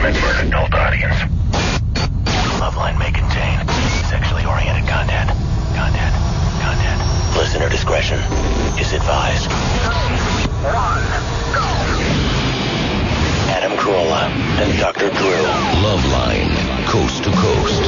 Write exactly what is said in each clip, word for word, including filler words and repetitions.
meant for an adult audience. Loveline may contain sexually oriented content. Content. Content. Listener discretion is advised. One, go. Adam Carolla and Doctor Drew. Loveline, coast to coast.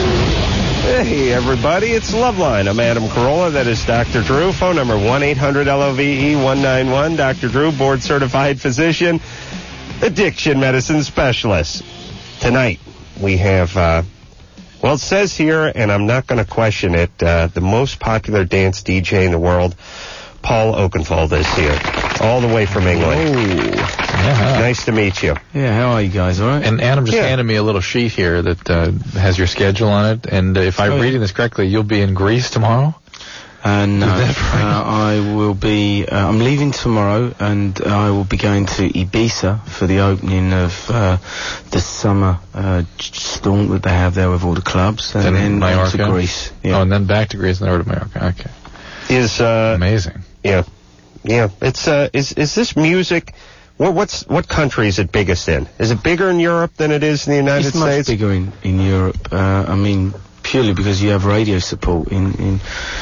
Hey, everybody, it's Loveline. I'm Adam Carolla. That is Doctor Drew. Phone number one eight hundred L O V E one nine one. Doctor Drew, board-certified physician, addiction medicine specialist. Tonight, we have, uh, well, it says here, and I'm not going to question it, uh, the most popular dance D J in the world, Paul Oakenfold, is here, all the way from England. Oh. Yeah. Nice to meet you. Yeah, how are you guys, all right? And Adam just Yeah. handed me a little sheet here that uh, has your schedule on it, and uh, if I'm Oh, yeah. reading this correctly, you'll be in Greece tomorrow? Uh, no, Is that right? uh, I will be, uh, I'm leaving tomorrow, and I will be going to Ibiza for the opening of uh, the summer uh, storm that they have there with all the clubs, and Then then Mallorca? to Greece. Yeah. Oh, and then back to Greece and then over to Mallorca. Okay. Is, uh, Amazing. yeah, yeah, it's, uh, is, is this music... What, what's what country is it biggest in? Is it bigger in Europe than it is in the United It's much States? bigger in, in Europe. Uh, I mean, purely because you have radio support. In, in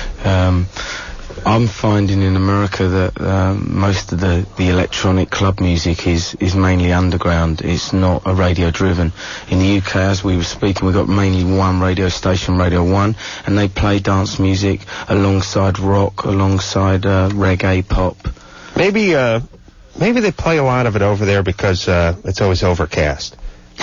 um, I'm finding in America that um, most of the, the electronic club music is, is mainly underground. It's not a radio driven. In the U K, as we were speaking, we've got mainly one radio station, Radio one, and they play dance music alongside rock, alongside uh, reggae, pop. Maybe, uh, maybe they play a lot of it over there because uh, it's always overcast.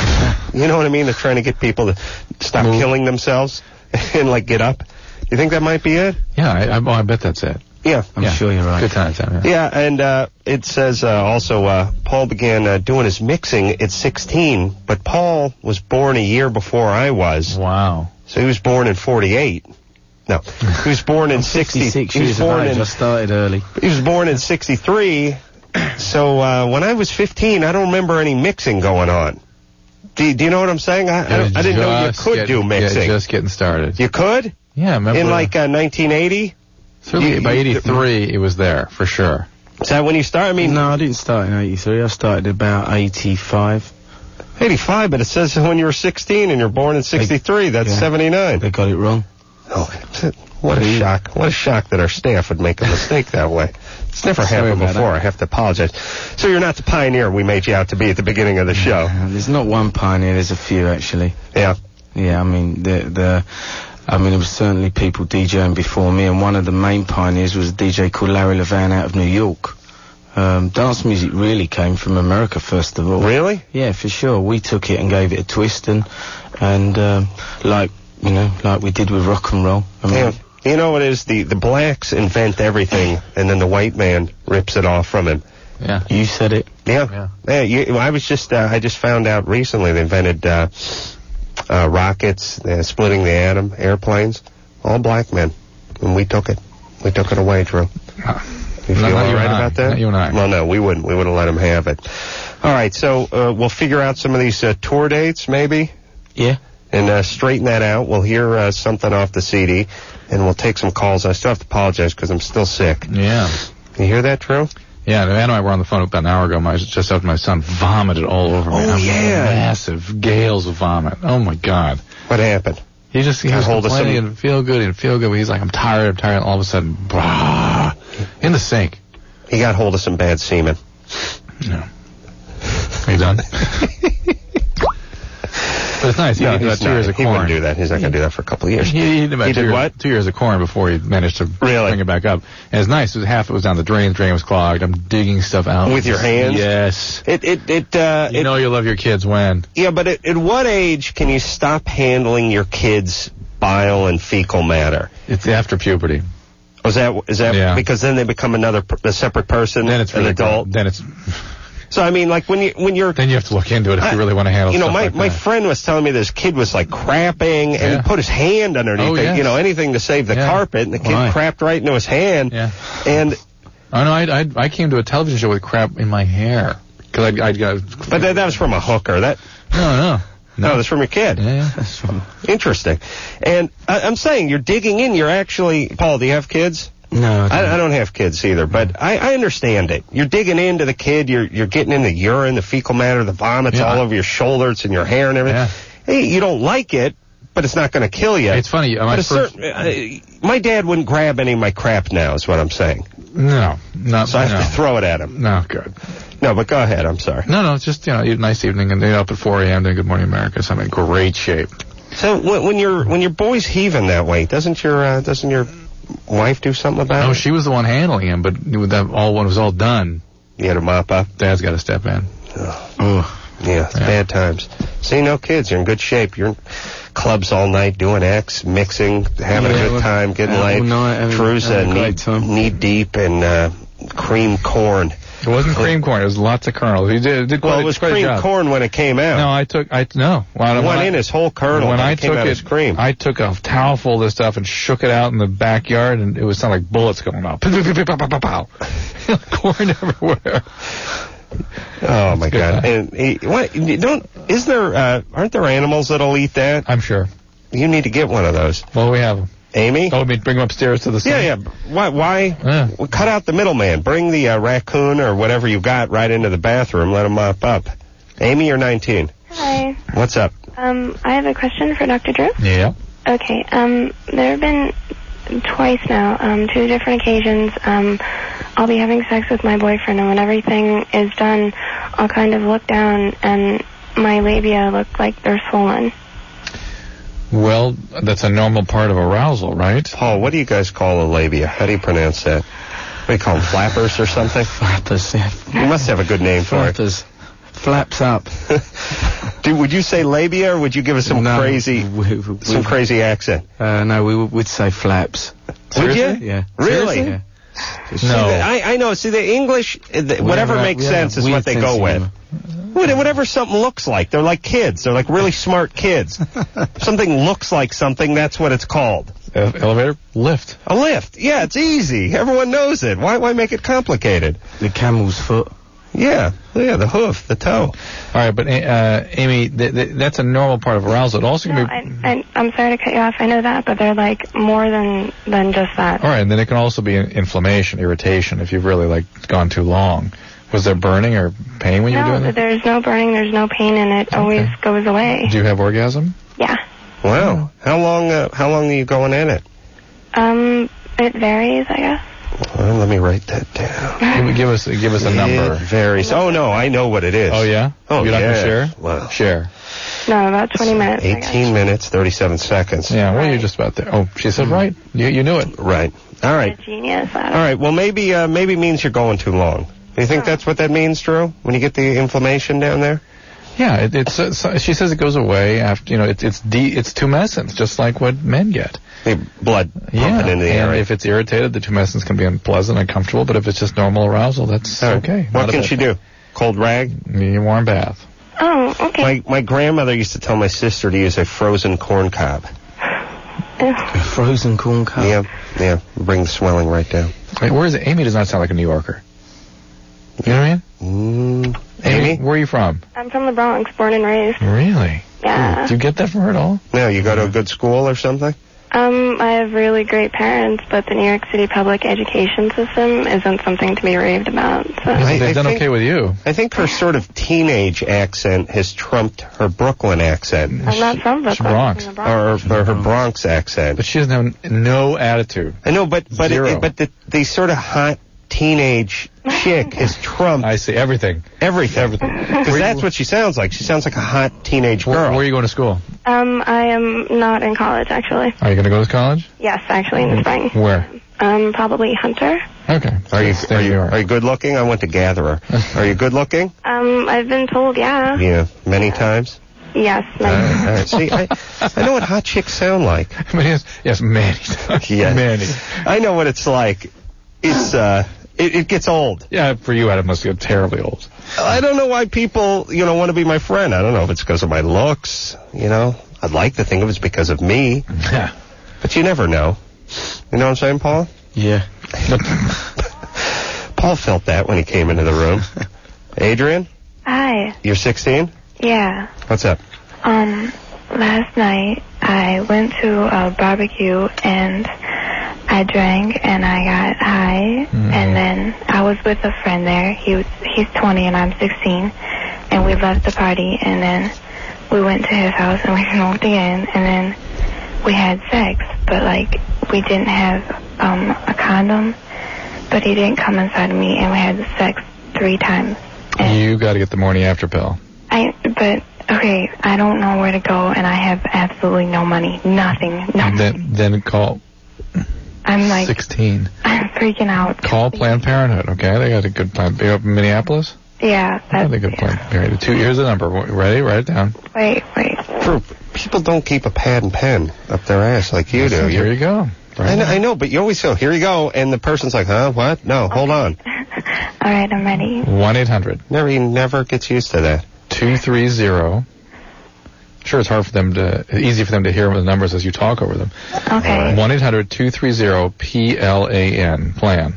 You know what I mean? They're trying to get people to stop Move. killing themselves and, like, get up. You think that might be it? Yeah, I, I, well, I bet that's it. Yeah. I'm Yeah. sure you're right. Good times, Adam. Yeah. Yeah, and uh, it says uh, also uh, Paul began uh, doing his mixing at sixteen, but Paul was born a year before I was. Wow. So he was born in forty-eight. No, he was born in sixty. fifty-six He was years of born age. in I started early. He was born in sixty-three, so uh, when I was fifteen, I don't remember any mixing going on. Do, do you know what I'm saying? I, I, don't, I didn't know you Just could get- do mixing. Yeah, just getting started. You could? Yeah, remember? In like uh, nineteen eighty? certainly you- by you- eighty-three, it was there, for sure. Is that when you started? I mean, No, I didn't start in eighty-three. I started about eighty-five. eighty-five, but it says when you were sixteen and you're born in sixty-three. That's Yeah. seventy-nine. They got it wrong. Oh, what a shock. What a shock that our staff would make a mistake that way. It's never Sorry happened about before. that. I have to apologize. So you're not the pioneer we made you out to be at the beginning of the show. Uh, there's not one pioneer. There's a few actually. Yeah. Yeah, I mean the the. I mean, there was certainly people DJing before me, and one of the main pioneers was a D J called Larry Levan out of New York. Um, dance music really came from America, first of all. Really? Yeah, for sure. We took it and gave it a twist, and and um, like you know, like we did with rock and roll. I mean, Yeah. You know what it is? The, the blacks invent everything, and then the white man rips it off from him. Yeah. you said it. Yeah. Yeah. Yeah, you, I was just, uh, I just found out recently they invented uh, uh, rockets, uh, splitting the atom, airplanes, all black men. And we took it. We took it away, Drew. You No, feel not all you right and I. about that? Not you and I. Well, no, we wouldn't. We wouldn't let them have it. All right, so uh, we'll figure out some of these uh, tour dates, maybe, Yeah. and uh, straighten that out. We'll hear uh, something off the C D, and we'll take some calls. I still have to apologize because I'm still sick. Yeah. You hear that, Drew? Yeah, Ann and I were on the phone about an hour ago. My, just after my son vomited all over me. Oh, I mean, yeah. Massive gales of vomit. Oh, my God. What happened? He just, he Got was hold of complaining some- and feel good and feel good. But he's like, I'm tired, I'm tired. And all of a sudden, blah, in the sink. He got hold of some bad semen. No. Are you done? But it's nice. He No, did about he's two not. years of He corn. wouldn't do that. He's not going to do that for a couple of years. He, he did about He two did years, what? Two years of corn before he managed to Really? bring it back up. And it's nice. It was half it was down the drain. The drain was clogged. I'm digging stuff out. With your hands? Yes. It, it, it, uh, You it, know you love your kids when. yeah, but at, at what age can you stop handling your kids' bile and fecal matter? It's after puberty. Oh, is that, is that, Yeah. because then they become another, per- a separate person, Then it's an really adult? Then it's So, I mean, like, when you, when you're, then you have to look into it if I- you really want to handle you know, stuff my, like my that. friend was telling me this kid was, like, crapping, and Yeah. he put his hand underneath Oh, it, yes. you know, anything to save the Yeah. carpet, and the kid Right. crapped right into his hand. Yeah. And, Oh no, I, I I came to a television show with crap in my hair because I'd, I'd got. but that, that was from a hooker. That, No, no, no, that's from your kid. Yeah, yeah. That's from. Interesting. And I, I'm saying, you're digging in, you're actually, Paul, do you have kids? No, I don't. I, I don't have kids either, but I, I understand it. You're digging into the kid. You're you're getting in the urine, the fecal matter, the vomits Yeah. all over your shoulders and your hair and everything. Yeah. Hey, you don't like it, but it's not going to kill you. It's funny. uh, My But a first, certain, uh, my dad wouldn't grab any of my crap now, is what I'm saying. no, not So I have no. to throw it at him. No, good. No, but go ahead. I'm sorry. No, no, it's just, you know, you- nice evening, and you're up at four a.m. doing Good Morning America, so I'm in great shape. So when, when your when your boy's heaving that way, doesn't your uh, doesn't your wife do something about No, it? she was the one handling him, but with that, all when it was all done, You had to mop up. Dad's got to step in. Oh, Yeah, it's Yeah. bad times. See, no kids. You're in good shape. You're in clubs all night doing X, mixing, having Yeah, a good well, time, getting all laid. night, having- Drew's uh, having a great knee, time. knee deep in uh, cream corn. It wasn't cream corn. It was lots of kernels. He did, did quite, Well, it was quite a cream job. corn when it came out. No, I took, I, no. Well, it when went I- in as whole kernel. When but I it came took out it, as cream. I took a towel full of this stuff and shook it out in the backyard, and it was sound like bullets going off. Pow, pow, pow, pow, pow, pow, pow. Corn everywhere. Oh my good God! time. And eh, what? You don't? Is there? Uh, aren't there animals that'll eat that? I'm sure. You need to get one of those, Well, we have them. Amy. Oh, I mean, bring them upstairs to the Yeah, sun. yeah. Why? Why? Yeah. Well, cut out the middleman. Bring the uh, raccoon or whatever you got right into the bathroom. Let him mop up. Amy, you're nineteen. Hi. What's up? Um, I have a question for Doctor Drew. Yeah. Okay. Um, there have been twice now, um, two different occasions. Um, I'll be having sex with my boyfriend, and when everything is done, I'll kind of look down, and my labia look like they're swollen. Well, that's a normal part of arousal, right? Paul, what do you guys call a labia? How do you pronounce that? What do you call them? Flappers or something? flappers, yeah. You must have a good name for it. Flappers. Flaps up. Dude, would you say labia or would you give us some No, crazy, we- we- some crazy accent? Uh, no, we would we'd say flaps. Would you? Seriously? Yeah. Really? Yeah. See, No. the- I, I know. See, the English, uh, the, We whatever have a- makes we have a sense is weird what they sense go of with. humor. What- Whatever something looks like. They're like kids. They're like really smart kids. If something looks like something, that's what it's called. Uh, elevator? Lift. A lift. Yeah, it's easy. Everyone knows it. Why, why make it complicated? The camel's foot. Yeah, yeah, the hoof, the toe. All right, but uh, Amy, th- th- that's a normal part of arousal. It also No, can be. I, I, I'm sorry to cut you off. I know that, but they're like more than than just that. All right, and then it can also be inflammation, irritation, if you've really like gone too long. Was there burning or pain when you were No, doing that? there's no burning, there's no pain, and it always goes away. Did you have orgasm? Yeah. Wow. How long? Uh, how long are you going in it? Um, it varies, I guess. Well, let me write that down. Give, give us give us a It number. varies. Oh no, I know what it is. Oh yeah. Oh, You're not yeah. gonna share? Wow. Share. No, about twenty minutes. I guess. eighteen minutes, thirty-seven seconds. Yeah. Well, you're Right. just about there. Oh, she said right. You you knew it. Right. All right. A genius. I All don't- right. Well, maybe uh, maybe means you're going too long. Do you think that's what that means, Drew? When you get the inflammation down there? Yeah. It, it's uh, so- she says it goes away after you know it, it's de- it's tumescence, just like what men get. The blood pumping Yeah. into the and area. if it's irritated, the tumescence can be unpleasant, uncomfortable. But if it's just normal arousal, that's All right. okay. What Not a can bad she thing. do? Cold rag? You need a warm bath. Oh, okay. My my grandmother used to tell my sister to use a frozen corn cob. Ew. A frozen corn cup. Yeah, yeah. Bring the swelling right down. Wait, where is it? Amy does not sound like a New Yorker. You know what I mean? Mm, Amy? Where are you from? I'm from the Bronx, born and raised. Really? Yeah. Did you get that from her at all? No, you go to a good school or something? Um, I have really great parents, but the New York City public education system isn't something to be raved about. So. I- They've I done think- okay with you. I think her sort of teenage accent has trumped her Brooklyn accent. I'm not from She's Brooklyn. Bronx. I'm from the Bronx. Or, or her Bronx accent. But she doesn't have no attitude. I know, but but Zero. it, but the, the sort of hot teenage chick has trumped I see everything. everything. Everything. Because that's what she sounds like. She sounds like a hot teenage Where, girl. where are you going to school? Um, I am not in college, actually. Are you going to go to college? Yes, actually, in the spring. Where? Um, probably Hunter. Okay. Are you Stay are in New you York. are you good looking? I went to Gatherer. Are you good looking? Um, I've been told, yeah. Yeah, many times. Yes. All right, all right. See, I, I know what hot chicks sound like. I mean, yes, yes, many. Yeah. Many. I know what it's like. It's uh, it, it gets old. Yeah, for you, Adam must get terribly old. I don't know why people, you know, want to be my friend. I don't know if it's because of my looks. You know, I'd like to think it was because of me, Yeah. but you never know. You know what I'm saying, Paul? Yeah. Paul felt that when he came into the room. Adrian, Hi. you're sixteen? Yeah. What's up? Um, last night I went to a barbecue and I drank and I got high, Mhm. and then I was with a friend there. He was he's twenty and I'm sixteen, and we left the party, and then we went to his house and we smoked again, and then we had sex, but like we didn't have um a condom, but he didn't come inside of me, and we had sex three times. And You got to get the morning after pill. I but okay, I don't know where to go, and I have absolutely no money, nothing, nothing. Then then call I'm like sixteen. I'm freaking out. Call Planned Parenthood, okay? They got a good plan. Are you up in Minneapolis? Yeah, Yeah, that's they got Planned Parenthood. Two, here's the number. Ready? Write it down. Wait, wait. Drew, people don't keep a pad and pen up their ass like you do. Listen, here You're- you go. Right I know, now. I know, but you always go, here you go, and the person's like, huh, what? No, hold on. All right, I'm ready. one eight hundred Never, he never gets used to that. two three zero. Sure, it's hard for them to, easy for them to hear the numbers as you talk over them. Okay. one eight hundred two three zero P L A N, plan.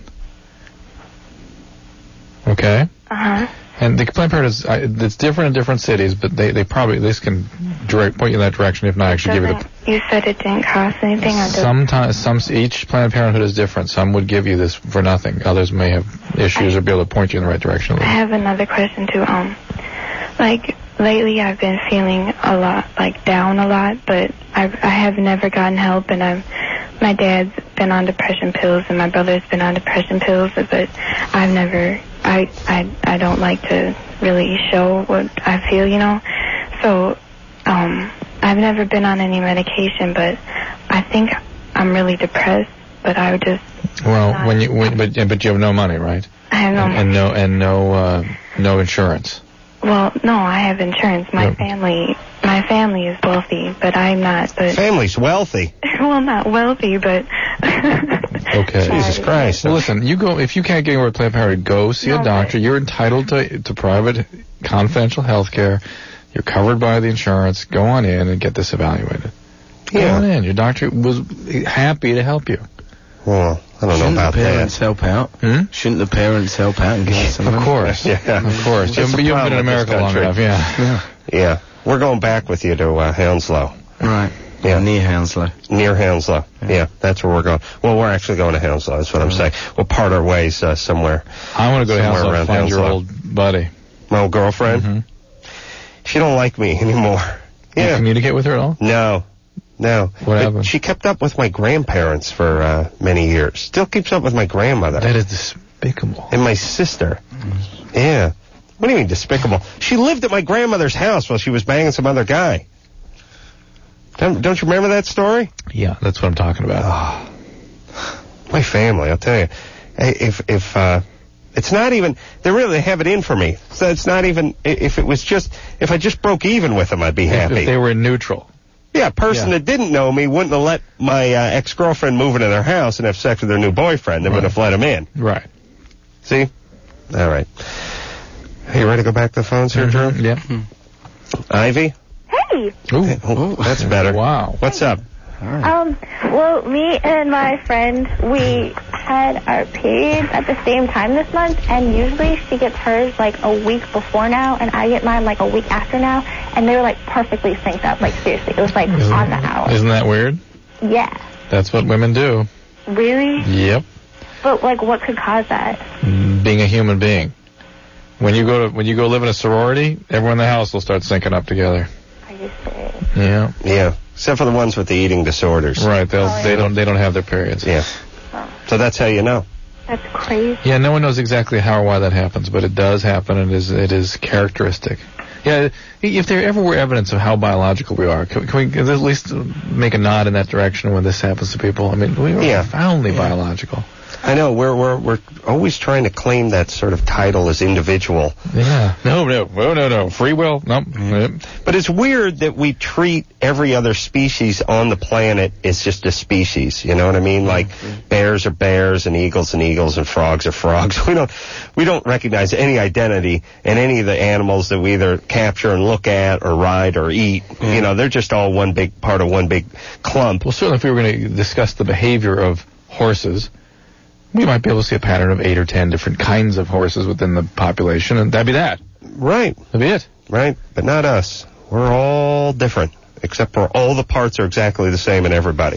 Okay? Uh huh. And the Planned Parenthood is, uh, it's different in different cities, but they, they probably, at least can direct, point you in that direction, if not actually give you the... You said it didn't cost anything. Or does- Sometimes, some, each Planned Parenthood is different. Some would give you this for nothing. Others may have issues or be able to point you in the right direction. I have another question too. Um, like lately, I've been feeling a lot, like down a lot, but I I have never gotten help, and I'm my dad's been on depression pills, and my brother's been on depression pills, but I've never. I I I don't like to really show what I feel, you know. So, um, I've never been on any medication, but I think I'm really depressed. But I would just. Well, when you, when, but, but you have no money, right? I have no. And, and no, and no, uh, no insurance. Well, no, I have insurance. My Yep. family, my family is wealthy, but I'm not. But Family's wealthy. well, not wealthy, but. Okay. Jesus Christ. Well, listen, you go, if you can't get anywhere with Planned Parenthood, go see a No, doctor. but- You're entitled to, to private, confidential health care. You're covered by the insurance. Go on in and get this evaluated. Go Yeah. on in. Your doctor was happy to help you. Well, I don't know Shouldn't about the parents that. help out? Hmm? Shouldn't the parents help out and give us some Of money? course. Yeah. Of course. That's You, the you haven't been in problem with this America long country. enough, yeah. Yeah. Yeah. We're going back with you to uh, Hounslow. Right. Yeah. Near Hounslow. Near Hounslow. Yeah. that's where we're going. Well, we're actually going to Hounslow. That's what I'm saying. We'll part our ways uh, somewhere. I want to go to Somewhere Hounslow around and find your Hounslow. old buddy. My old girlfriend. Mhm. She don't like me anymore. You Yeah. communicate with her at all? No. No. What But happened? she kept up with my grandparents for uh, many years. Still keeps up with my grandmother. That is despicable. And my sister. Yeah. What do you mean despicable? She lived at my grandmother's house while she was banging some other guy. Don't, don't you remember that story? Yeah, that's what I'm talking about. Oh, my family, I'll tell you. Hey, If, if, uh, it's not even, they really have it in for me. So it's not even, i- if it was just, if I just broke even with them, I'd be If, happy. if they were neutral. Yeah, a person Yeah. that didn't know me wouldn't have let my uh, ex-girlfriend move into their house and have sex with their new boyfriend. They would Right. have let him in. Right. See? All right. Hey, you ready to go back to the phones here, Drew? Yeah. Ivy? Hey. Ooh. Oh, that's better. Wow. What's up? Um, well, me and my friend, we had our periods at the same time this month, and usually she gets hers like a week before now, and I get mine like a week after now, and they were like perfectly synced up. Like seriously, it was like Isn't, on the hour. isn't that weird? Yeah. That's what women do. Really? Yep. But like, what could cause that? Being a human being. When you go to when you go live in a sorority, everyone in the house will start syncing up together. Are you serious? Yeah. Yeah, except for the ones with the eating disorders. Right. They'll Oh, they yeah. don't they don't have their periods. Yeah. Oh, So that's how you know. that's crazy. Yeah. No one knows exactly how or why that happens, but it does happen, and it is it is characteristic. Yeah. If there ever were evidence of how biological we are, can, can we at least make a nod in that direction when this happens to people? I mean, we are Yeah. profoundly biological. I know, we're, we're, we're always trying to claim that sort of title as individual. Yeah. No, no, no, no, no. Free will. Nope. Nope. But it's weird that we treat every other species on the planet as just a species. You know what I mean? Like bears are bears and eagles and eagles and frogs are frogs. We don't we don't recognize any identity in any of the animals that we either capture and look at or ride or eat. You know, they're just all one big part of one big clump. Well, certainly if we were going to discuss the behavior of horses, we might be able to see a pattern of eight or ten different kinds of horses within the population, and that'd be that. Right, That'd be it. right. But not us. We're all different. except for all the parts are exactly the same in everybody.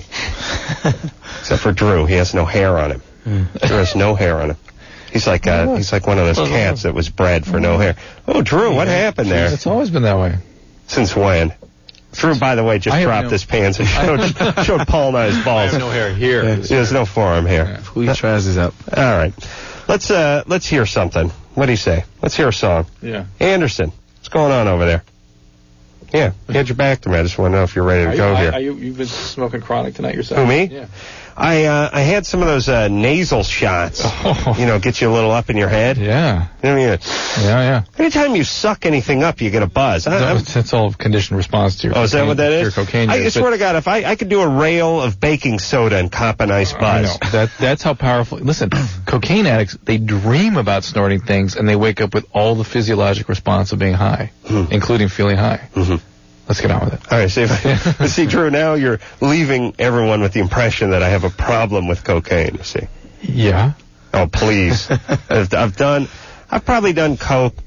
Except for Drew. He has no hair on him. Mm. Drew has no hair on him. He's like uh, he's like one of those cats that was bred for no hair. Oh, Drew, what happened there? It's always been that way. Since when? Drew, by the way, just dropped no, his pants and showed, showed Paul and I his balls. I have no hair here. Yeah, there's no forearm here. Yeah. Pull your trousers up. All right. Let's uh let's hear something. What do you say? Let's hear a song. Yeah. Anderson, what's going on over there? Yeah, you had your back to me. I just want to know if you're ready to are go you, here. Are you, you've been smoking chronic tonight yourself? Who, me? Yeah. I uh, I had some of those uh, nasal shots. Oh. You know, get you a little up in your head. Yeah. I mean, yeah, yeah. Anytime you suck anything up, you get a buzz. I, no, that's all conditioned response to your. Oh, is that what that is? Your cocaine. I, I swear to God, if I, I could do a rail of baking soda and cop a nice buzz. I know. That that's how powerful. Listen, cocaine addicts, they dream about snorting things, and they wake up with all the physiologic response of being high, hmm. including feeling high. Mm-hmm. Let's get on with it. All right, see, if I, see, Drew, now you're leaving everyone with the impression that I have a problem with cocaine, you see. Yeah. Oh, please. I've, I've done, I've probably done coke,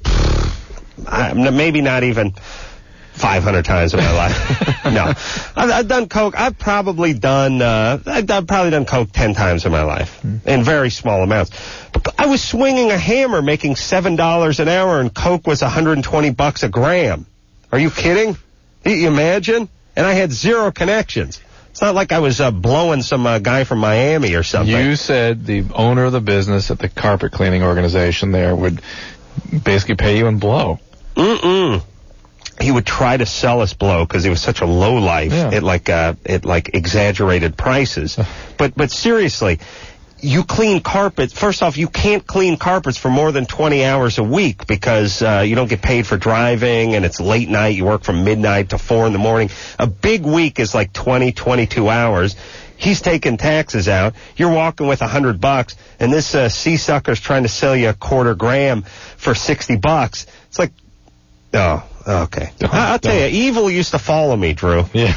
I, maybe not even five hundred times in my life. No. I've, I've done coke, I've probably done, uh, I've, I've probably done coke ten times in my life, mm. in very small amounts. But I was swinging a hammer making seven dollars an hour, and coke was one hundred twenty bucks a gram. Are you kidding? You imagine? And I had zero connections. It's not like I was uh, blowing some uh, guy from Miami or something. You said the owner of the business at the carpet cleaning organization there would basically pay you in blow. Mm-mm. He would try to sell us blow because he was such a lowlife yeah. at like uh, at like exaggerated prices. but but seriously, you clean carpets. First off, you can't clean carpets for more than twenty hours a week because uh, you don't get paid for driving, and it's late night. You work from midnight to four in the morning. A big week is like twenty, twenty-two hours. He's taking taxes out. You're walking with a hundred bucks, and this uh, sea sucker's trying to sell you a quarter gram for sixty bucks. It's like, oh, okay. Don't, I- I'll tell you, evil used to follow me, Drew. Yeah,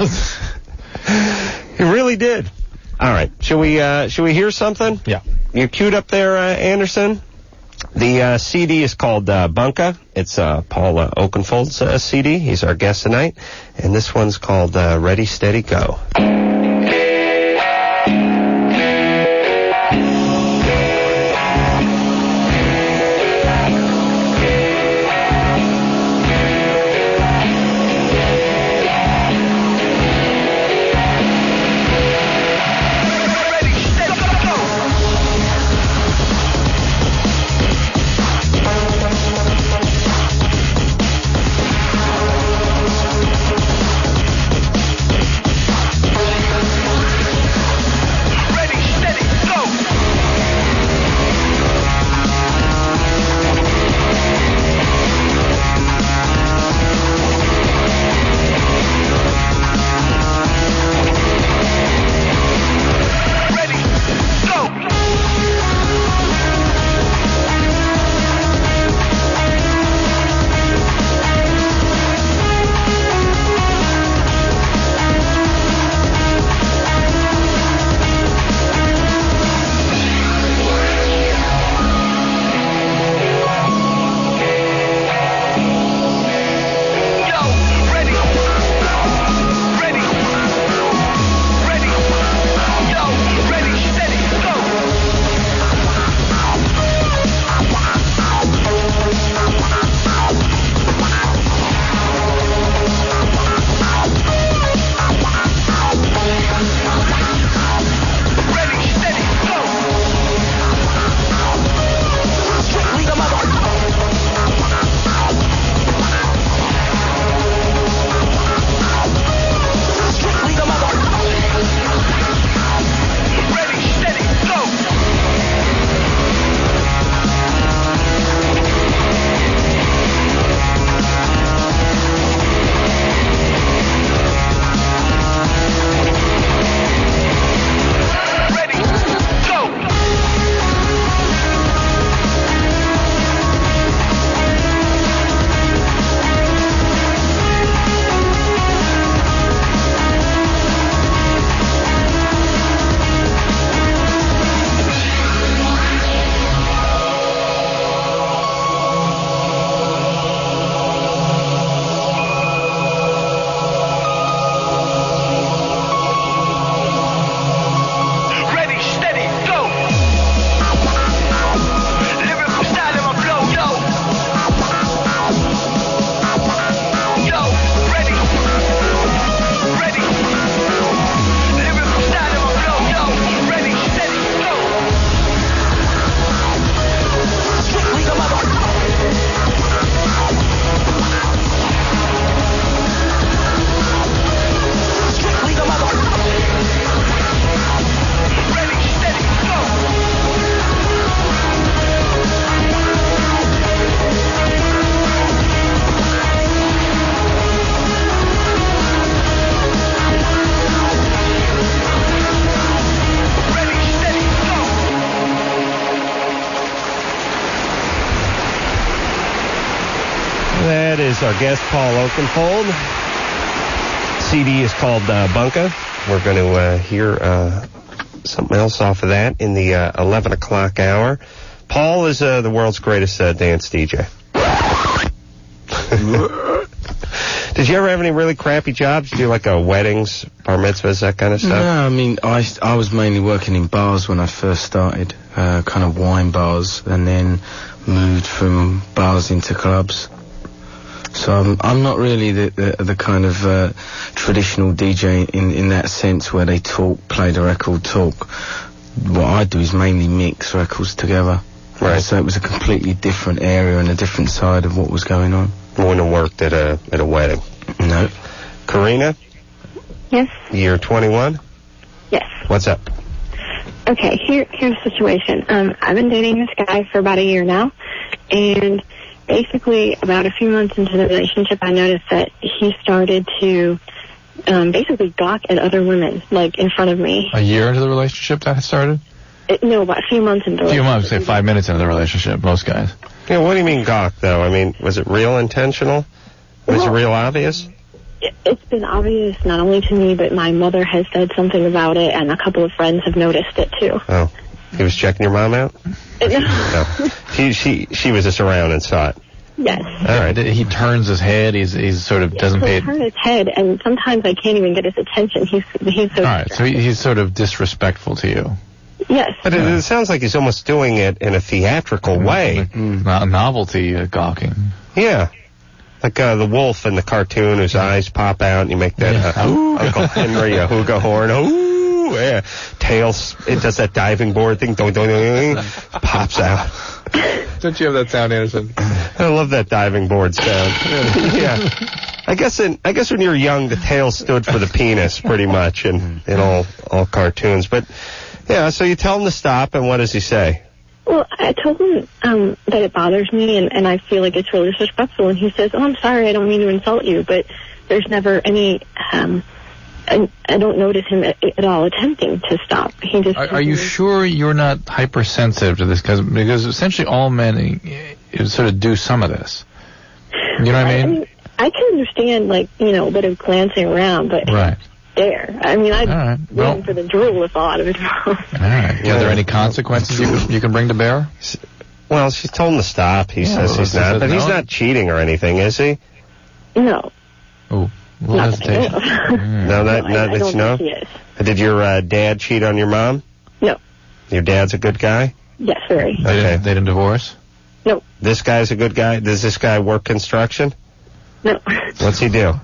he really did. All right, shall we uh, shall we hear something? Yeah. You queued up there, uh, Anderson? The uh, C D is called uh, Bunka. It's uh, Paul uh, Oakenfold's uh, C D. He's our guest tonight. And this one's called uh, Ready, Steady, Go. our guest, Paul Oakenfold. C D is called uh, Bunka. We're going to uh, hear uh, something else off of that in the uh, eleven o'clock hour. Paul is uh, the world's greatest uh, dance D J. Did you ever have any really crappy jobs? Do you like uh, weddings, bar mitzvahs, that kind of stuff? No, I mean, I, I was mainly working in bars when I first started, uh, kind of wine bars, and then moved from bars into clubs. So I'm, I'm not really the, the, the kind of uh, traditional D J in, in that sense where they talk, play the record, talk. What I do is mainly mix records together. Right. So it was a completely different area and a different side of what was going on. You wouldn't have worked at a, at a wedding? No. Karina? Yes? You're twenty-one? Yes. What's up? Okay, here, here's the situation. Um, I've been dating this guy for about a year now, and basically about a few months into the relationship, I noticed that he started to um, basically gawk at other women, like in front of me. A year into the relationship that had started? It, no, about a few months into the A few relationship. months, say five minutes into the relationship, most guys. Yeah, what do you mean gawk, though? I mean, was it real intentional? Was Well, it real obvious? It, it's been obvious not only to me, but my mother has said something about it, and a couple of friends have noticed it, too. Oh, he was checking your mom out? No. She, she, she was just around and saw it. Yes. All right. He turns his head. He's he's sort of doesn't He'll pay. turn his head, and sometimes I can't even get his attention. He's he's so. All right, so he, he's sort of disrespectful to you. Yes. But it, it sounds like he's almost doing it in a theatrical way. No, novelty uh, gawking. Yeah. Like uh, the wolf in the cartoon whose eyes pop out and you make that uh, Ooh. Uncle Henry a hooga horn. Ooh, yeah. Tails, it does that diving board thing. Doing, doing, doing, pops out. Don't you have that sound, Anderson? I love that diving board sound. Yeah. I guess in I guess when you were young, the tail stood for the penis pretty much in, in all, all cartoons. But, yeah, so you tell him to stop, and what does he say? Well, I told him um, that it bothers me, and, and I feel like it's really disrespectful. And he says, "Oh, I'm sorry, I don't mean to insult you," but there's never any. Um, I, I don't notice him at, at all attempting to stop. He just. Are, are you sure you're not hypersensitive to this? Cause, because essentially all men uh, sort of do some of this. You know what I mean? I mean, I can understand, like, you know, a bit of glancing around, but Right. there. I mean, I'm right. waiting Well- for the drool if a lot of it's wrong. All right. Are there any consequences you can, you can bring to bear? Well, she's told him to stop. He Yeah, says well, he's he not. says But he's no. not cheating or anything, is he? No. Oh, a little Not that I hesitation. know of. Mm. No, not, I, not I that don't you know? think he is. Did your uh, dad cheat on your mom? No. Your dad's a good guy? Yes, very. They, Okay. didn't, they didn't divorce? No. This guy's a good guy? Does this guy work construction? No. What's he do?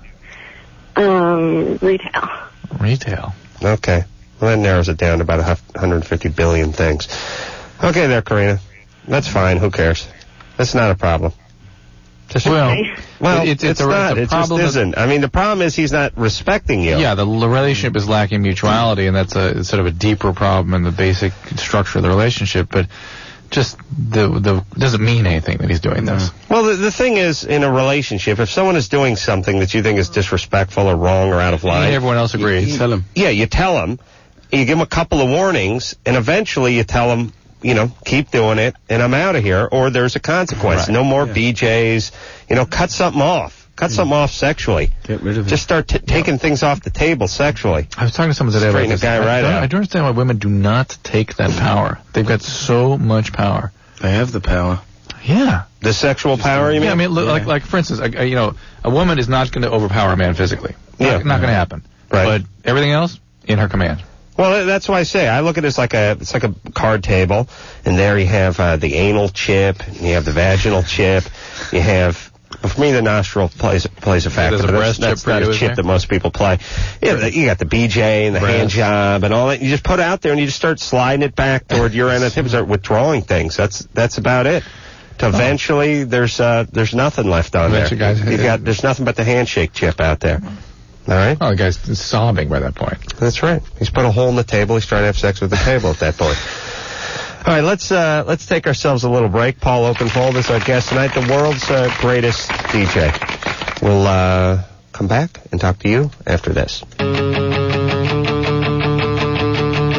Um, retail. Retail. Okay. Well, that narrows it down to about one hundred fifty billion things. Okay there, Karina. That's fine. Who cares? That's not a problem. Just Well, well, it- it's, it's a- not. it's a It just problem that- isn't. I mean, the problem is he's not respecting you. Yeah, the l- relationship is lacking mutuality, and that's a it's sort of a deeper problem in the basic structure of the relationship. But just the the doesn't mean anything that he's doing this. Well, the, the thing is, in a relationship, if someone is doing something that you think is disrespectful or wrong or out of line, And everyone else agrees. you- Tell him. Yeah, you tell them. You give them a couple of warnings, and eventually you tell them, you know, keep doing it, and I'm out of here, or there's a consequence. Right. No more B Js. You know, cut something off. Cut something off sexually. Get rid of it. Just start t- taking things off the table sexually. I was talking to someone today about Straighten a this. guy I, right don't, out. I don't understand why women do not take that power. They've got so much power. They have the power. Yeah. The sexual power, you mean? Yeah, I mean, li- like, like for instance, a, a, you know, a woman is not going to overpower a man physically. Yeah. Not, not going to happen. Right. But everything else, in her command. Well, that's why I say I look at it as like a it's like a card table, and there you have uh, the anal chip, and you have the vaginal chip, you have. For me, the nostril plays plays a factor. there's a but breast that's, chip that's for not you, a is chip there? that most people play. Yeah, the- you got the B J and the hand Breast. job and all that. You just put it out there and you just start sliding it back toward your end of the tip, start withdrawing things. That's that's about it. To eventually, there's uh, there's nothing left on there. Eventually, guys- You've got there's nothing but the handshake chip out there. All right. Oh, the guy's sobbing by that point. That's right. He's put a hole in the table. He's trying to have sex with the table at that point. All right, let's uh, let's take ourselves a little break. Paul Oakenfold is our guest tonight, the world's uh, greatest D J. We'll uh, come back and talk to you after this.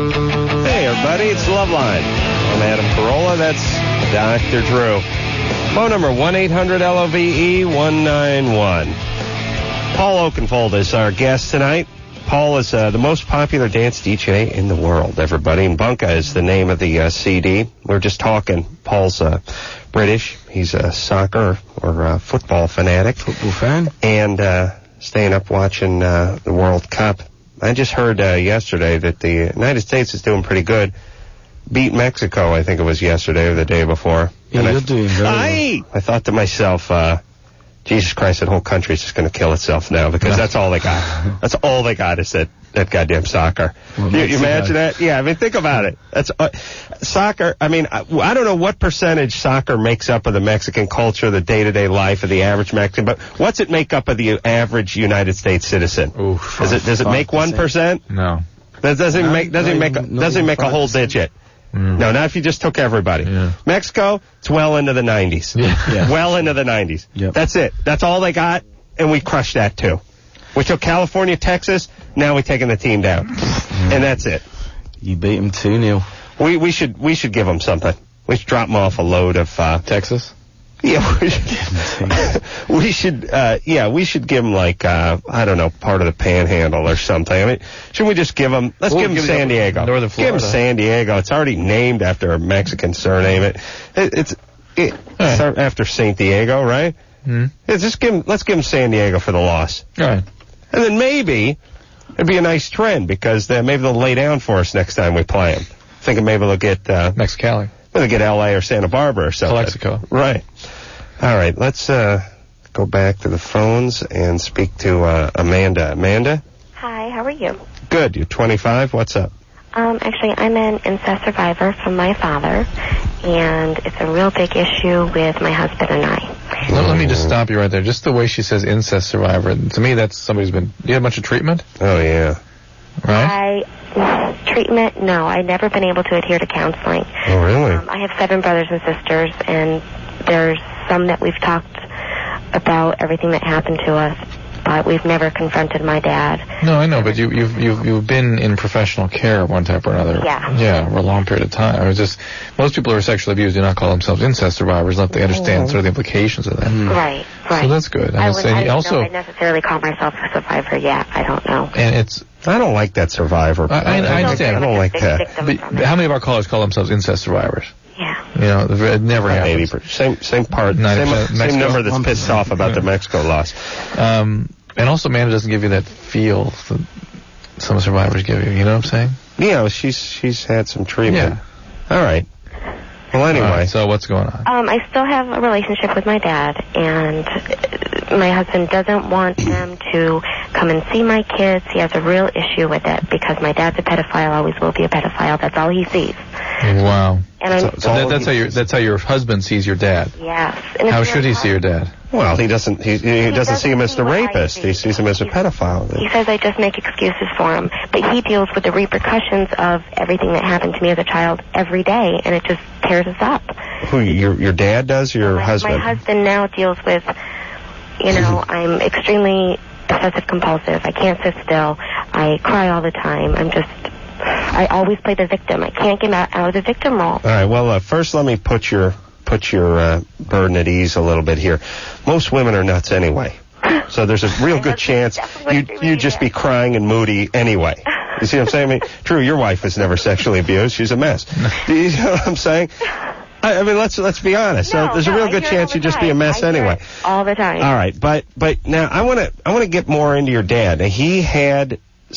Hey, everybody, it's Loveline. I'm Adam Carolla. That's Doctor Drew. Phone number one eight hundred L O V E one nine one. Paul Oakenfold is our guest tonight. Paul is uh, the most popular dance D J in the world, everybody. And Bunka is the name of the uh, C D. We we're just talking. Paul's uh, British. He's a soccer or uh, football fanatic. Football fan. And uh, staying up watching uh, the World Cup. I just heard uh, yesterday that the United States is doing pretty good. Beat Mexico, I think it was yesterday or the day before. Yeah, and you're I, doing very I, well. I thought to myself, uh, Jesus Christ, that whole country's just going to kill itself now because that's all they got. That's all they got is that, that goddamn soccer. Well, you, you imagine that? Yeah, I mean, think about it. That's uh, soccer. I mean, I, I don't know what percentage soccer makes up of the Mexican culture, the day-to-day life of the average Mexican, but what's it make up of the average United States citizen? Ooh, does it does it make one percent? No. That doesn't make doesn't make a, doesn't make a whole digit. Mm. No, not if you just took everybody. Yeah. Mexico, it's well into the nineties. Yeah. Yeah. Well into the nineties. Yep. That's it. That's all they got, and we crushed that too. We took California, Texas, now we're taking the team down. Mm. And that's it. You beat them two nil. We we should we should give them something. We should drop them off a load of... Uh, Texas? Yeah, we should, we should, uh, yeah, we should give them like, uh, I don't know, part of the Panhandle or something. I mean, should we just give them, let's Well, give them give San them Diego. Northern Give Florida. them San Diego. It's already named after a Mexican surname. It, it it's, it, it's Right. after Saint Diego, right? Hmm. Yeah, just give them, let's give them San Diego for the loss. All right. And then maybe it'd be a nice trend because uh, maybe they'll lay down for us next time we play them. Thinking maybe they'll get, uh, Mexicali. they'll get L A or Santa Barbara or something. Calexico. Right. All right, let's uh, go back to the phones and speak to uh, Amanda. Amanda? Hi, how are you? Good. You're twenty-five. What's up? Um, actually, I'm an incest survivor from my father, and it's a real big issue with my husband and I. Let, let me just stop you right there. Just the way she says incest survivor, to me that's somebody's been... Do you have much of treatment? Oh, yeah. Right? I, treatment, no, I've never been able to adhere to counseling. Oh, really? Um, I have seven brothers and sisters, and there's some that we've talked about everything that happened to us, but we've never confronted my dad. No, I know, but you, you've you've you've been in professional care of one type or another. Yeah. Yeah, for a long period of time. I was just most people who are sexually abused do not call themselves incest survivors, unless they understand sort of the implications of that. Right, right. So that's good. I, was would, saying I don't also, know if I necessarily call myself a survivor yet. I don't know. and it's I don't like that survivor. I- I- I understand. I don't like Big that. victim but from it. how many of our callers call themselves incest survivors? Yeah. You know, it never eighty happens. percent. Same, same part, ninety same, percent same Mexico. number that's pissed off about the Mexico loss. Um, and also, Amanda doesn't give you that feel that some survivors give you. You know what I'm saying? Yeah, she's she's had some treatment. Yeah. All right. Well, anyway. All right, so what's going on? Um, I still have a relationship with my dad, and uh, my husband doesn't want them to come and see my kids. He has a real issue with it because my dad's a pedophile, always will be a pedophile. That's all he sees. Wow. And I'm, So- So so- that, that's how your that's how your husband sees your dad. yes. And it's How really should he see your hard. dad? Well, he doesn't. He, he, doesn't see him as the what I rapist. see. He sees him as a He pedophile. says I just make excuses for him, but he deals with the repercussions of everything that happened to me as a child every day, and it just tears us up. Who your your dad does? Your my, husband? My husband now deals with, you know, I'm extremely obsessive compulsive. I can't sit still. I cry all the time. I'm just, I always play the victim. I can't get out, out of the victim role. All right. Well, uh, first let me put your put your uh, burden at ease a little bit here. Most women are nuts anyway, so there's a real good chance you you just be crying and moody anyway. You see what I'm saying? I mean, Drew, your wife was never sexually abused. She's a mess. Do you know what I'm saying? I, I mean, let's let's be honest. No, so there's no, a real I good hear it chance all you'd the just be a time. mess I hear anyway. it all the time. All right, but but now I want to I want to get more into your dad. Now, he had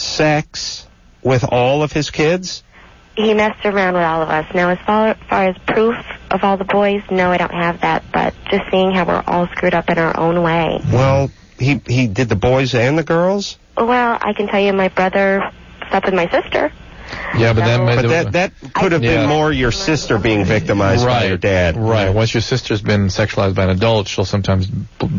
sex with all of his kids. He messed around with all of us. Now, as far, far as proof of all the boys, no, I don't have that, but just seeing how we're all screwed up in our own way. Well, he he did the boys and the girls. Well, I can tell you my brother slept with my sister. Yeah, but that No. made But that that could have Yeah. been more your sister being victimized by your dad. Right. Once your sister's been sexualized by an adult, she'll sometimes.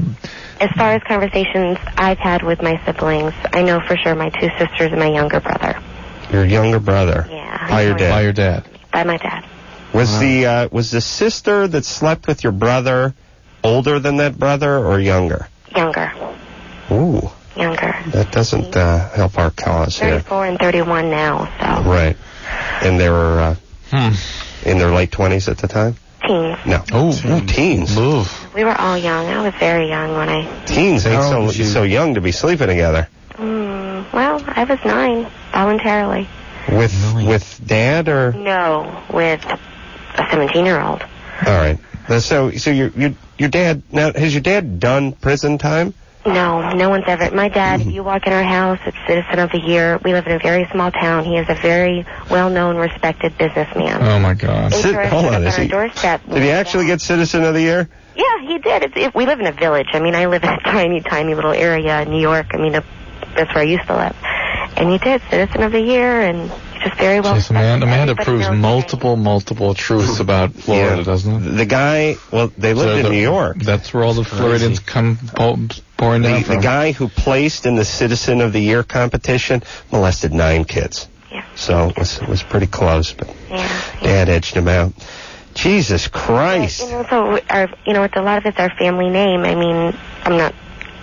As far as conversations I've had with my siblings, I know for sure my two sisters and my younger brother. Your younger brother. Yeah. By your By dad. your dad. By my dad. Was the uh, was the sister that slept with your brother older than that brother or younger? Younger. Ooh, Younger. that doesn't uh, help our cause here. thirty-four and thirty-one now, so. Right. And they were uh, Hmm. in their late twenties at the time? teens. No. Oh, Ooh, teens. Oof. We were all young. I was very young when I... Teens ain't How so, old was you? so young to be sleeping together. Mm, well, I was nine, voluntarily. With Nine. with dad or? No, with a seventeen-year-old. All right. Uh, So so your your your dad now has your dad done prison time? No, no one's ever. My dad, if you walk in our house, it's Citizen of the Year. We live in a very small town. He is a very well-known, respected businessman. Oh my God. Sit- H R S hold showed on, up is on our he- doorstep. Did he actually get Citizen of the Year? Yeah, he did. It's, it, we live in a village. I mean, I live in a tiny, tiny little area in New York. I mean, uh, that's where I used to live. And he did Citizen of the Year, and he's just very well. Jeez, Amanda, Amanda Everybody proves knows him. multiple, multiple truths about Florida, doesn't it? The guy, well, they lived So in the- New York. That's where all the Floridians come po- pouring The, down the from. guy who placed in the Citizen of the Year competition molested nine kids. Yeah. So it was, it was pretty close, but Yeah. yeah. Dad edged him out. Jesus Christ. You know, so our, you know, it's a lot of it's our family name. I mean, I'm not.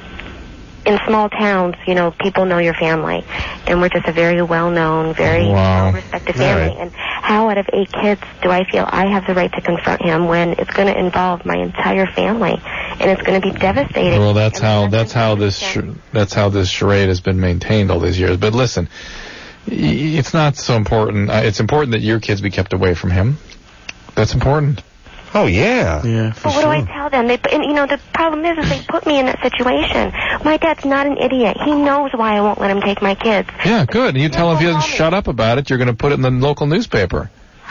In small towns, you know, people know your family, and we're just a very well-known, very Wow. well-respected All family. right. And how, out of eight kids, do I feel I have the right to confront him when it's going to involve my entire family, and it's going to be devastating? Well, that's And how my that's how husband this sh- understands. that's how this charade has been maintained all these years. But listen, y- it's not so important. Uh, it's important that your kids be kept away from him. That's important. Oh, yeah. Yeah, for But what sure. do I tell them? They, and you know, the problem is, is they put me in that situation. My dad's not an idiot. He knows why I won't let him take my kids. Yeah, good. And you tell him if he doesn't Mommy. shut up about it, you're going to put it in the local newspaper.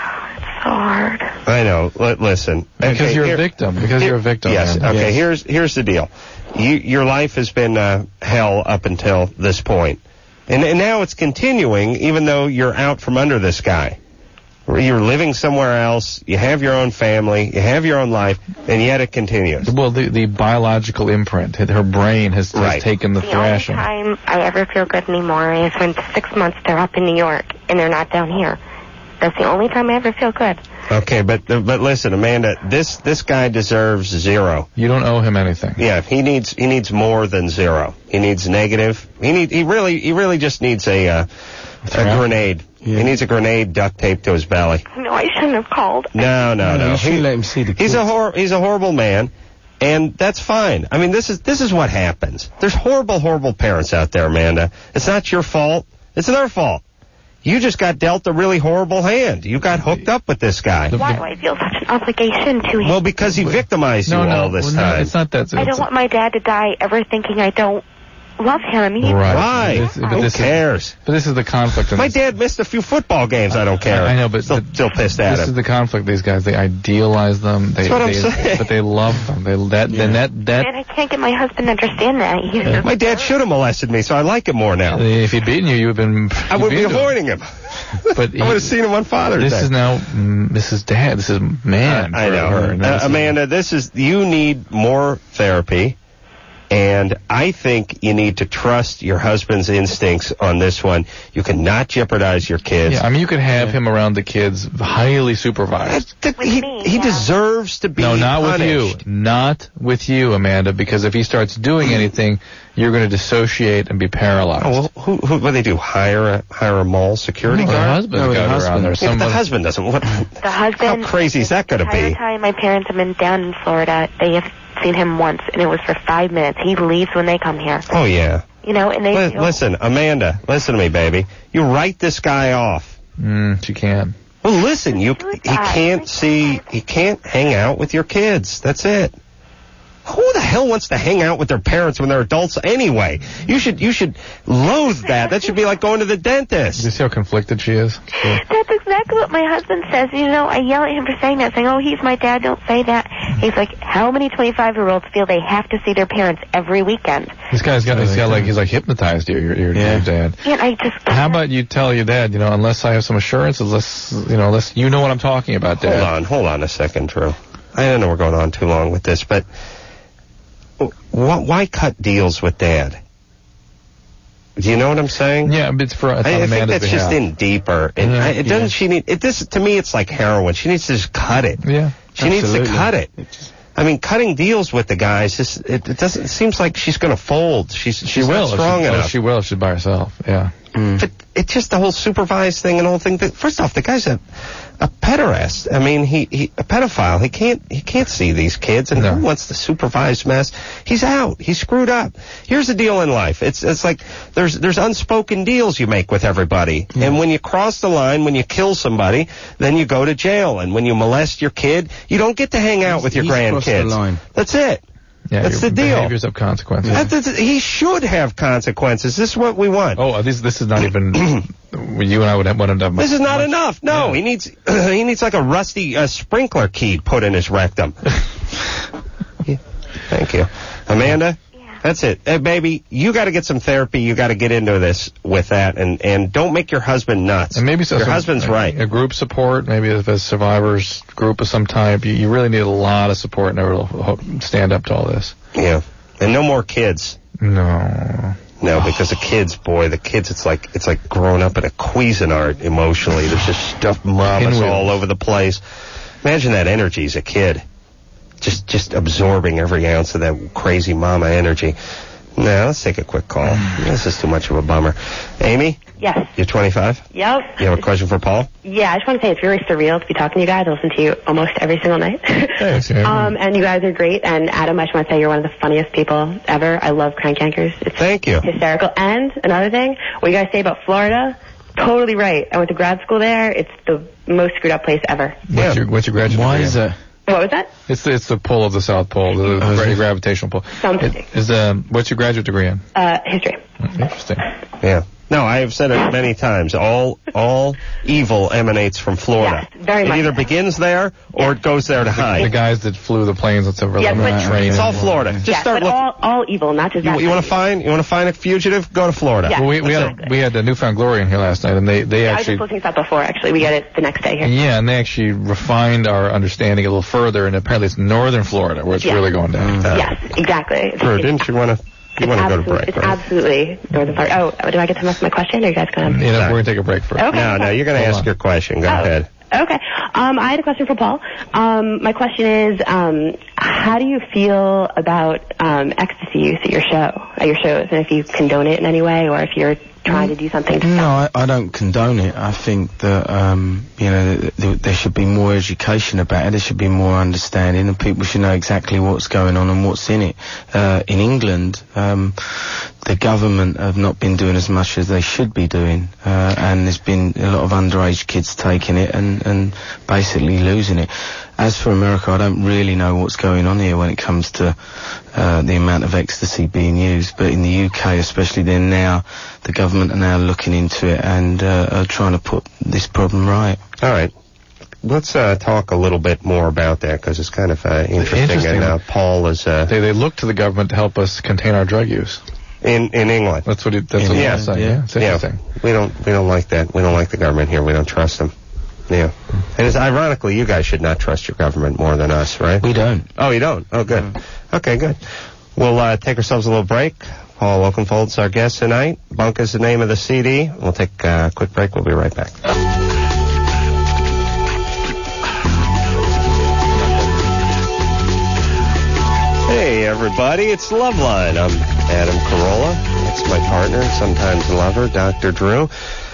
So hard. I know. L- listen. Because Okay, you're here- a victim. Because here- you're a victim. Yes. man. Okay. Yes. Here's here's the deal. You, your life has been uh, hell up until this point, and, and now it's continuing. Even though you're out from under this guy, you're living somewhere else. You have your own family. You have your own life, and yet it continues. Well, the the biological imprint, her brain has, has Right. taken the The only thrashing. time I ever feel good anymore is when six months they're up in New York and they're not down here. That's the only time I ever feel good. Okay, but but listen, Amanda, this this guy deserves zero. You don't owe him anything. Yeah, he needs he needs more than zero. He needs negative. He need he really he really just needs a uh, a Threat? grenade. Yeah. He needs a grenade duct taped to his belly. No, I shouldn't have called. No, no, No, no. you shouldn't He- let him see the He's a kids. hor- he's a horrible man, and that's fine. I mean, this is this is what happens. There's horrible, horrible parents out there, Amanda. It's not your fault. It's their fault. You just got dealt a really horrible hand. You got hooked up with this guy. Why do I feel such an obligation to him? Well, because he victimized you No, no, all this well, no, time. it's not that. I it's- don't want my dad to die ever thinking I don't love him. I mean, he- Right. Why? This- but Who this is- cares? But this is the conflict. in My this. dad missed a few football games. I don't care. I know, but still, but still pissed at This him. is the conflict. These guys, they idealize them. They, That's what I'm they, saying. But they love them. They that then that that. and I can't get my husband to understand that. He's just- My dad should have molested me, so I like him more now. If he'd beaten you, you would have been. I would be you'd been to him. horning him. But I would have seen him on Father's This Day. is now. mm, This is dad. This is man. I for know. her. And Uh, this is- Amanda, this is, you need more therapy, and I think you need to trust your husband's instincts on this one. You cannot jeopardize your kids. Yeah, I mean, you could have him around the kids, highly supervised. That- With he me, he yeah. deserves to be No, not with you. punished. Not with you, Amanda. Because if he starts doing anything, you're going to dissociate and be paralyzed. Oh, well, who, who, what do they do? Hire a, hire a mall security No, the guard? husband's No, the got her husband. around there. Yeah, but the Someone- husband doesn't. What, The husband. how crazy is that going to The entire be? time my parents have been down in Florida, they have seen him once, and it was for five minutes. He leaves when they come here. Oh, yeah. You know, and they Li- feel- listen, Amanda, listen to me, baby. You write this guy off. Mm, she can. Well, listen, you do he that. can't see, he can't hang out with your kids. That's it. Who the hell wants to hang out with their parents when they're adults anyway? You should you should loathe that. That should be like going to the You dentist. see how conflicted she is? She- That's exactly what my husband says. You know, I yell at him for saying that, saying, oh, he's my dad, don't say that. He's like, how many twenty-five-year-olds feel they have to see their parents every weekend? This guy's got, he's got like, he's like hypnotized you, your, your, Yeah. your dad. And I just can't. How about you tell your dad, you know, unless I have some assurance, unless, you know, unless you know what I'm talking about, Hold Dad. on, hold on a second, Drew. I don't know we're going on too long with this, but wh- why cut deals with Dad? Do you know what I'm saying? Yeah, but it's for, it's I, on I think Amanda's that's behalf. just in deeper. And Yeah, I, it doesn't yeah. she need it? This to me, it's like heroin. She needs to just cut it. Yeah. She needs to Absolutely. cut it. It just- I mean, cutting deals with the guys, just, it, it doesn't. It seems like she's going to fold. She's she's She will. not if strong she, oh, enough. she will if she's by herself. Yeah. Mm. But it's just the whole supervised thing and the whole thing. That, first off, the guy's a, a pederast. I mean, he, he a pedophile. He can't he can't see these kids, and No. who wants the supervised mess? He's out. He's screwed up. Here's the deal in life. It's it's like there's there's unspoken deals you make with everybody, Yeah. and when you cross the line, when you kill somebody, then you go to jail, and when you molest your kid, you don't get to hang out He's- with your he's crossed the grandkids. line. That's it. Yeah, That's your the deal. Behaviors have consequences. That- that's- he should have consequences. This is what we want. Oh, this this is not even. You and I would have wanted to have. This is not much- enough. No, Yeah. he needs he needs like a rusty uh, sprinkler key put in his rectum. Yeah, thank you, Amanda. Yeah. That's it, hey, baby. You got to get some therapy. You got to get into this with that, and and don't make your husband nuts. And maybe so, your some- husband's a, right. A group support, maybe if a survivors group of some type. You, you really need a lot of support in order to ho- stand up to all this. Yeah, and no more kids. No. No, because the kids, boy, the kids, it's like it's like growing up in a Cuisinart emotionally. There's just stuffed mamas Pinwheel. all over the place. Imagine that energy as a kid, just just absorbing every ounce of that crazy mama energy. Now let's take a quick call. This is too much of a bummer. Amy, Yes. you're twenty-five. Yep. You have a question for Paul? Yeah, I just want to say it's really surreal to be talking to you guys. I listen to you almost every single night. Thanks, Amy. um, and you guys are great. And Adam, I just want to say you're one of the funniest people ever. I love Crank Yankers. It's Thank you. hysterical. And another thing, what you guys say about Florida, totally right. I went to grad school there. It's the most screwed up place ever. What's Yeah. your what's your graduate Why degree is in? that? What was that? It's the, it's the pull of the South Pole, the, the Oh, is gra- it? gravitational pull. Something. It, is um what's your graduate degree in? Uh, history. Interesting. Yeah. No, I have said it many times. All all evil emanates from Florida. Yes, very it much either so. begins there or it goes there to The hide. guys that flew the planes that's over Yeah, the but- train. It's all and- Florida. Just yes, start but looking. all, all evil, not just You, that. you want kind to of find you want to find a fugitive? Go to Florida. Yeah. Well, we, we had a, Exactly. we had the Newfound Glory in here last night, and they they evil. I was actually just looking this up before, actually. We get it the next day here. yeah, and they actually refined our understanding a little further, and apparently it's northern Florida where it's Yeah. really going down. Uh, Yes, exactly. It's, Drew, it's, didn't you want to? You it's want to go to absolute- break, It's right? absolutely northern part. Oh, do I get to ask my question, or are you guys going to... You know, we're gonna take a break first. Okay. No, no, you're going to Hold ask on. your question. Go Oh, ahead. Okay. Um, I had a question for Paul. Um, my question is, um, how do you feel about um, ecstasy use at your show, at your shows, and if you condone it in any way, or if you're trying to do something to No, stop? I, I don't condone it. I think that um, you know th- th- there should be more education about it. There should be more understanding, and people should know exactly what's going on and what's in it. Uh, in England, um, the government have not been doing as much as they should be doing, uh, and there's been a lot of underage kids taking it and, and basically losing it. As for America, I don't really know what's going on here when it comes to uh, the amount of ecstasy being used. But in the U K, especially, they're now the government are now looking into it and uh, are trying to put this problem right. All right. Let's uh, talk a little bit more about that because it's kind of uh, interesting. Interesting. And uh, Paul is uh, They they look to the government to help us contain our drug use. in in England. That's what it, that's what Yeah, I'm saying. yeah. Yeah, it's interesting. We don't we don't like that. We don't like the government here. We don't trust them. Yeah. And it's ironically, you guys should not trust your government more than us, right? We don't. Oh, you don't? Oh, good. Okay, good. We'll uh, take ourselves a little break. Paul Oakenfold's our guest tonight. Bunk is the name of the C D. We'll take a quick break. We'll be right back. Hey, everybody. It's Loveline. I'm Adam Carolla. That's my partner, sometimes lover, Doctor Drew.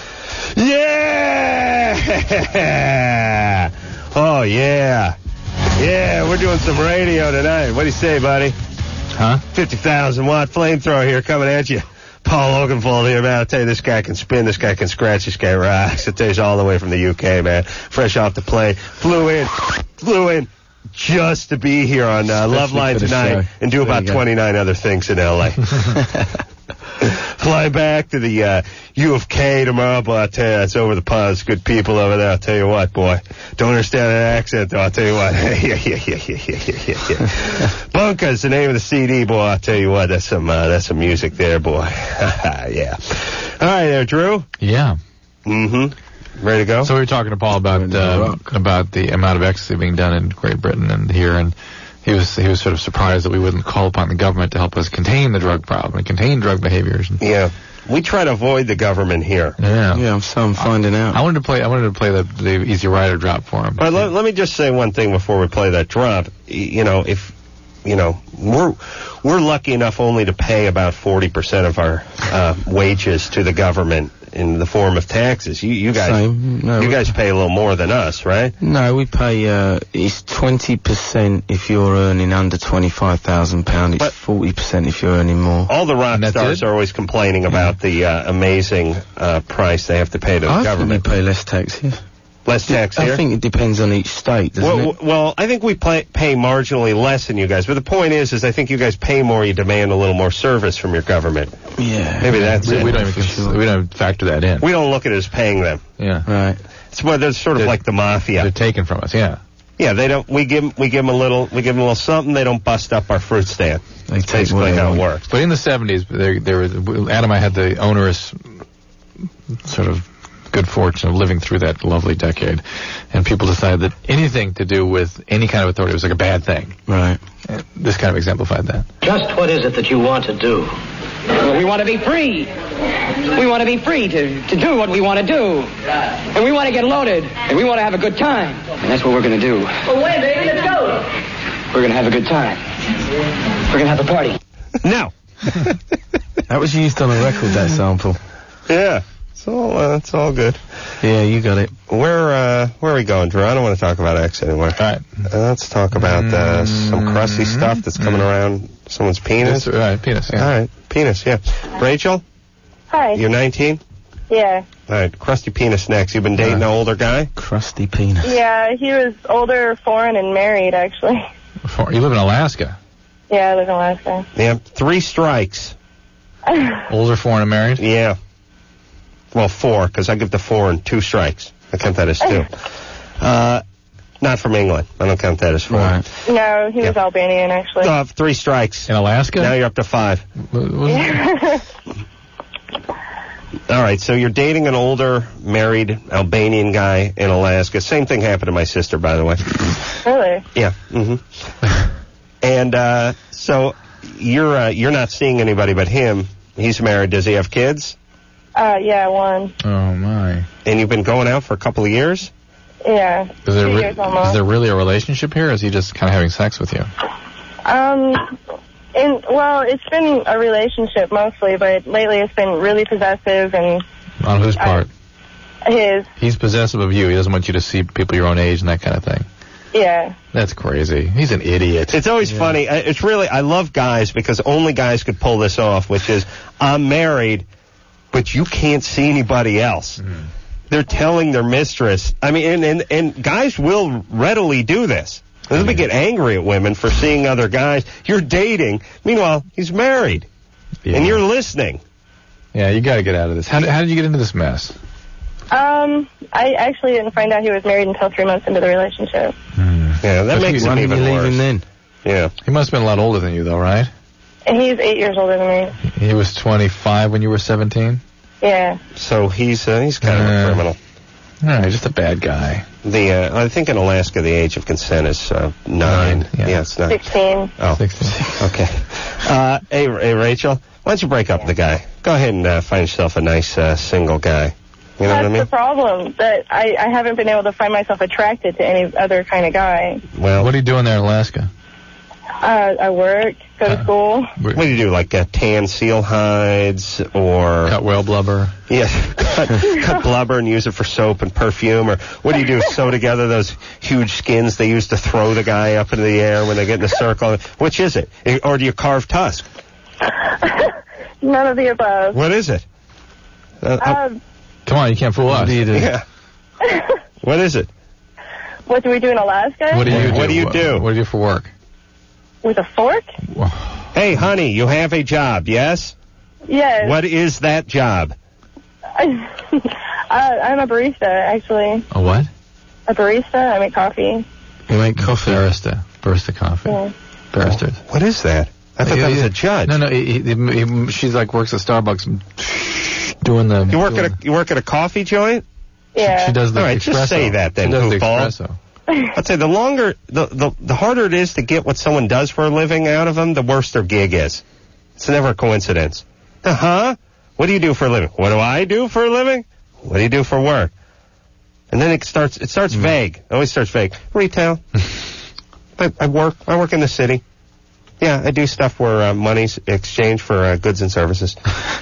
Yeah! Oh, yeah. Yeah, we're doing some radio tonight. What do you say, buddy? Huh? fifty thousand watt flamethrower here coming at you. Paul Oakenfold here, man. I'll tell you, this guy can spin, this guy can scratch, this guy rocks. I'll tell you, he's all the way from the U K, man. Fresh off the plane. Flew in, flew in just to be here on uh, Love Line for the tonight show. and do There about you go. twenty-nine other things in L A Fly back to the uh, U of K tomorrow, but I'll tell you, it's over the pond. It's good people over there. I'll tell you what, boy. Don't understand that accent, though. I'll tell you what. yeah, yeah, yeah, yeah, yeah, yeah, yeah. Bunka's the name of the C D, boy. I'll tell you what. That's some, uh, that's some music there, boy. Yeah. All right, there, Drew. Yeah. Mm-hmm. Ready to go? So we were talking to Paul about Into the uh, rock. about the amount of ecstasy being done in Great Britain and here, and he was he was sort of surprised that we wouldn't call upon the government to help us contain the drug problem and contain drug behaviors. And, yeah. We try to avoid the government here. yeah. Yeah, I'm so I'm finding out. I wanted to play. I wanted to play the the Easy Rider drop for him. All right, let, let me just say one thing before we play that drop. Y- You know, if, you know, we're we're lucky enough only to pay about forty percent of our uh, wages to the government. in the form of taxes. You, you guys, Same. No, you we- guys pay a little more than us, right? No, we pay, uh, it's twenty percent if you're earning under twenty-five thousand pounds. It's But- forty percent if you're earning more. All the rock And that's stars it? are always complaining about the uh, amazing uh, price they have to pay to the I government. think we pay less tax here. Less tax I here? think it depends on each state, doesn't Well, it? w- well, I think we pay, pay marginally less than you guys, but the point is, is I think you guys pay more, you demand a little more service from your government. Yeah. Maybe that's we, it. we don't even For cons- sure. we don't factor that in. We don't look at it as paying them. Yeah. Right. It's well, they're sort of They're- like the mafia. They're taken from us. Yeah. Yeah, they don't. We give 'em- we give them a little. We give them a little something. They don't bust up our fruit stand. They That's take basically what they how it want. works. But in the seventies, there, there was, Adam and I had the onerous sort of good fortune of living through that lovely decade, and people decided that anything to do with any kind of authority was like a bad thing. Right. And this kind of exemplified that. Just what is it that you want to do? Well, we want to be free. We want to be free to, to do what we want to do. And we want to get loaded. And we want to have a good time. And that's what we're going to do. Well, wait, baby, let's go. We're going to have a good time. We're going to have a party. No. That was used on a record, that sample. Yeah. It's all. Uh, it's all good. Yeah, you got it. Where uh, where are we going, Drew? I don't want to talk about X anymore. All right. Uh, let's talk about uh, some crusty stuff that's coming around someone's penis. That's right, penis. Yeah. All right, penis. Yeah. Rachel, Hi. you're nineteen. Yeah. All right, crusty penis next. You've been dating an older guy. Crusty penis. Yeah, he was older, foreign, and married, actually. For- You live in Alaska. Yeah, I live in Alaska. Yeah, three strikes. Older, foreign, and married. Yeah. Well, four, because I give the four and two strikes. I count that as two. Uh, not from England. I don't count that as four. Right. No, he was Albanian, actually. Uh, three strikes. In Alaska? Now you're up to five. What- what- All right, so you're dating an older, married Albanian guy in Alaska. Same thing happened to my sister, by the way. Really? Yeah. Mm-hmm. And uh, so you're uh, you're not seeing anybody but him. He's married. Does he have kids? Uh, yeah, one. Oh, my. And you've been going out for a couple of years? Yeah. Is there, Two re- years almost. is there really a relationship here, or is he just kind of having sex with you? Um, in, well, it's been a relationship mostly, but lately it's been really possessive and On whose I- part? his, He's possessive of you. He doesn't want you to see people your own age and that kind of thing. yeah. That's crazy. He's an idiot. It's always funny. I- It's really, I love guys because only guys could pull this off, which is, I'm married, but you can't see anybody else. Mm. They're telling their mistress. I mean, and, and, and guys will readily do this. They Yeah. get angry at women for seeing other guys. You're dating. Meanwhile, he's married. Yeah. And you're listening. Yeah, you got to get out of this. How, how did you get into this mess? Um, I actually didn't find out he was married until three months into the relationship. Yeah, that But makes you- it Why even didn't you leave worse. him then? Yeah. He must have been a lot older than you, though, right? And he's eight years older than me. He was twenty-five when you were seventeen? Yeah. So he's uh, he's kind of a Uh, criminal. All right, just a bad guy. The uh, I think in Alaska the age of consent is uh, nine. Nine, yeah. yeah, it's nine. sixteen. Oh, sixteen. okay. Uh, hey, hey, Rachel, why don't you break up with the guy? Go ahead and uh, find yourself a nice uh, single guy. You know That's what I mean? the problem, that I, I haven't been able to find myself attracted to any other kind of guy. Well, What are you doing there in Alaska? Uh, I work, go to Uh, school. what do you do? Like uh, tan seal hides or Cut whale blubber? yeah, cut, cut blubber and use it for soap and perfume, or what do you do? Sew together those huge skins they use to throw the guy up into the air when they get in the circle. Which is it? Or do you carve tusk? None of the above. What is it? Uh, Um, Come on, you can't fool us. What do you do? yeah. What is it? what do we do in Alaska? What do you do? What do you do? What do you do for work? With a fork? Hey, honey, you have a job, yes? Yes. What is that job? uh, I'm a barista, actually. A what? A barista. I make coffee. You make coffee. Barista. Barista coffee. Yeah. Baristas. What is that? I thought Yeah, that was yeah. a judge. No, no, he, he, he, she's like works at Starbucks doing the... You work doing, at a you work at a coffee joint? Yeah. She does the All right, espresso. just say that then, She does the goofball. espresso. I'd say the longer, the, the the harder it is to get what someone does for a living out of them, the worse their gig is. It's never a coincidence. Uh-huh. What do you do for a living? What do I do for a living? What do you do for work? And then it starts, it starts Mm. vague. It always starts vague. Retail. I, I work, I work in the city. Yeah, I do stuff where uh, money's exchanged for uh, goods and services.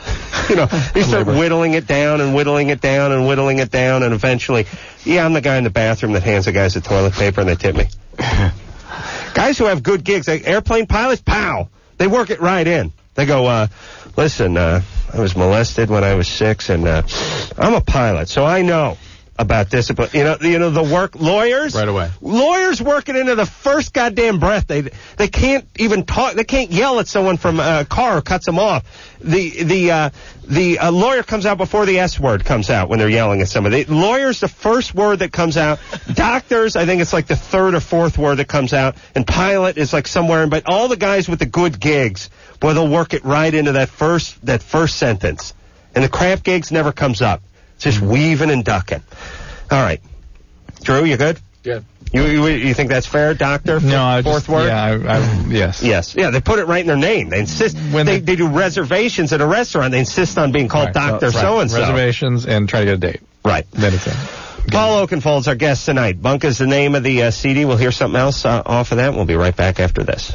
You know, they start whittling it down and whittling it down and whittling it down, and eventually, yeah, I'm the guy in the bathroom that hands the guys the toilet paper and they tip me. Guys who have good gigs, like airplane pilots, pow, they work it right in. They go, uh, listen, uh, I was molested when I was six, and uh, I'm a pilot, so I know about discipline. You know, you know the work lawyers right away. Lawyers work it into the first goddamn breath. They they can't even talk. They can't yell at someone from a car who cuts them off. The the uh, the uh, lawyer comes out before the S word comes out when they're yelling at somebody. The lawyer's the first word that comes out. Doctors, I think it's like the third or fourth word that comes out. And pilot is like somewhere in. But all the guys with the good gigs, boy, they'll work it right into that first that first sentence. And the crap gigs never comes up. It's just weaving and ducking. All right. Drew, you good? Good. You, you you think that's fair, doctor? No, I Fourth just, word? Yeah, I, I, yes. Yes. Yeah, they put it right in their name. They insist. When they, they, they do reservations at a restaurant. They insist on being called right, Doctor so, So-and-so. Reservations and try to get a date. Right. Then it's in. Paul Oakenfold's our guest tonight. Bunk is the name of the uh, C D. We'll hear something else uh, off of that. We'll be right back after this.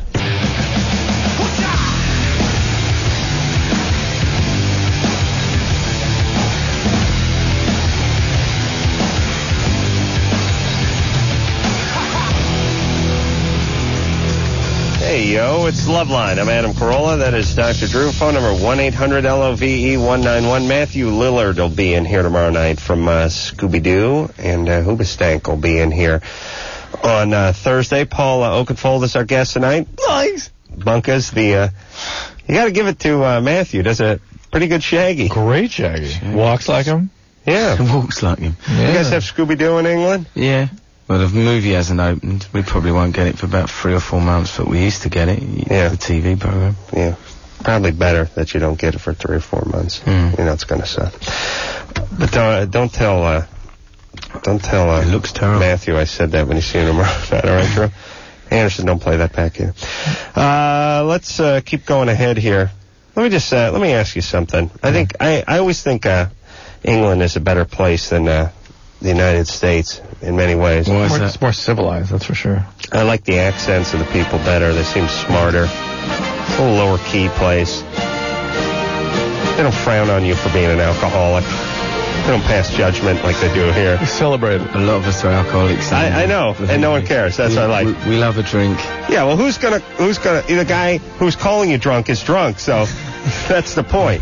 Hey, yo, it's Loveline. I'm Adam Carolla. That is Doctor Drew. Phone number one eight hundred L O V E one nine one. Matthew Lillard will be in here tomorrow night from uh, Scooby-Doo, and uh, Hoobastank will be in here on uh, Thursday. Paul uh, Oakenfold is our guest tonight. Nice. Bunkas, the, uh, you got to give it to uh, Matthew. Does a pretty good Shaggy. Great Shaggy. Shaggy. Walks like him. Yeah. Walks like him. Yeah. You guys have Scooby-Doo in England? Yeah. Well, the movie hasn't opened. We probably won't get it for about three or four months, but we used to get it. Yeah. The T V program. Yeah. Probably better that you don't get it for three or four months. Mm. You know, it's going to suck. But don't, uh, don't tell, uh, don't tell, uh, it looks terrible. Matthew I said that when you see him tomorrow night, all right, Drew? Anderson, don't play that back here. Uh, let's, uh, keep going ahead here. Let me just, uh, let me ask you something. I think, I, I always think, uh, England is a better place than, uh, the United States in many ways. Well, more, it's more civilized, that's for sure. I like the accents of the people better. They seem smarter. It's a little lower key place. They don't frown on you for being an alcoholic. They don't pass judgment like they do here. We celebrate it. A lot of us are alcoholics. I, I know, and no one cares. That's we, what I like. We, we love a drink. Yeah, well, who's gonna, who's gonna, the guy who's calling you drunk is drunk, so that's the point.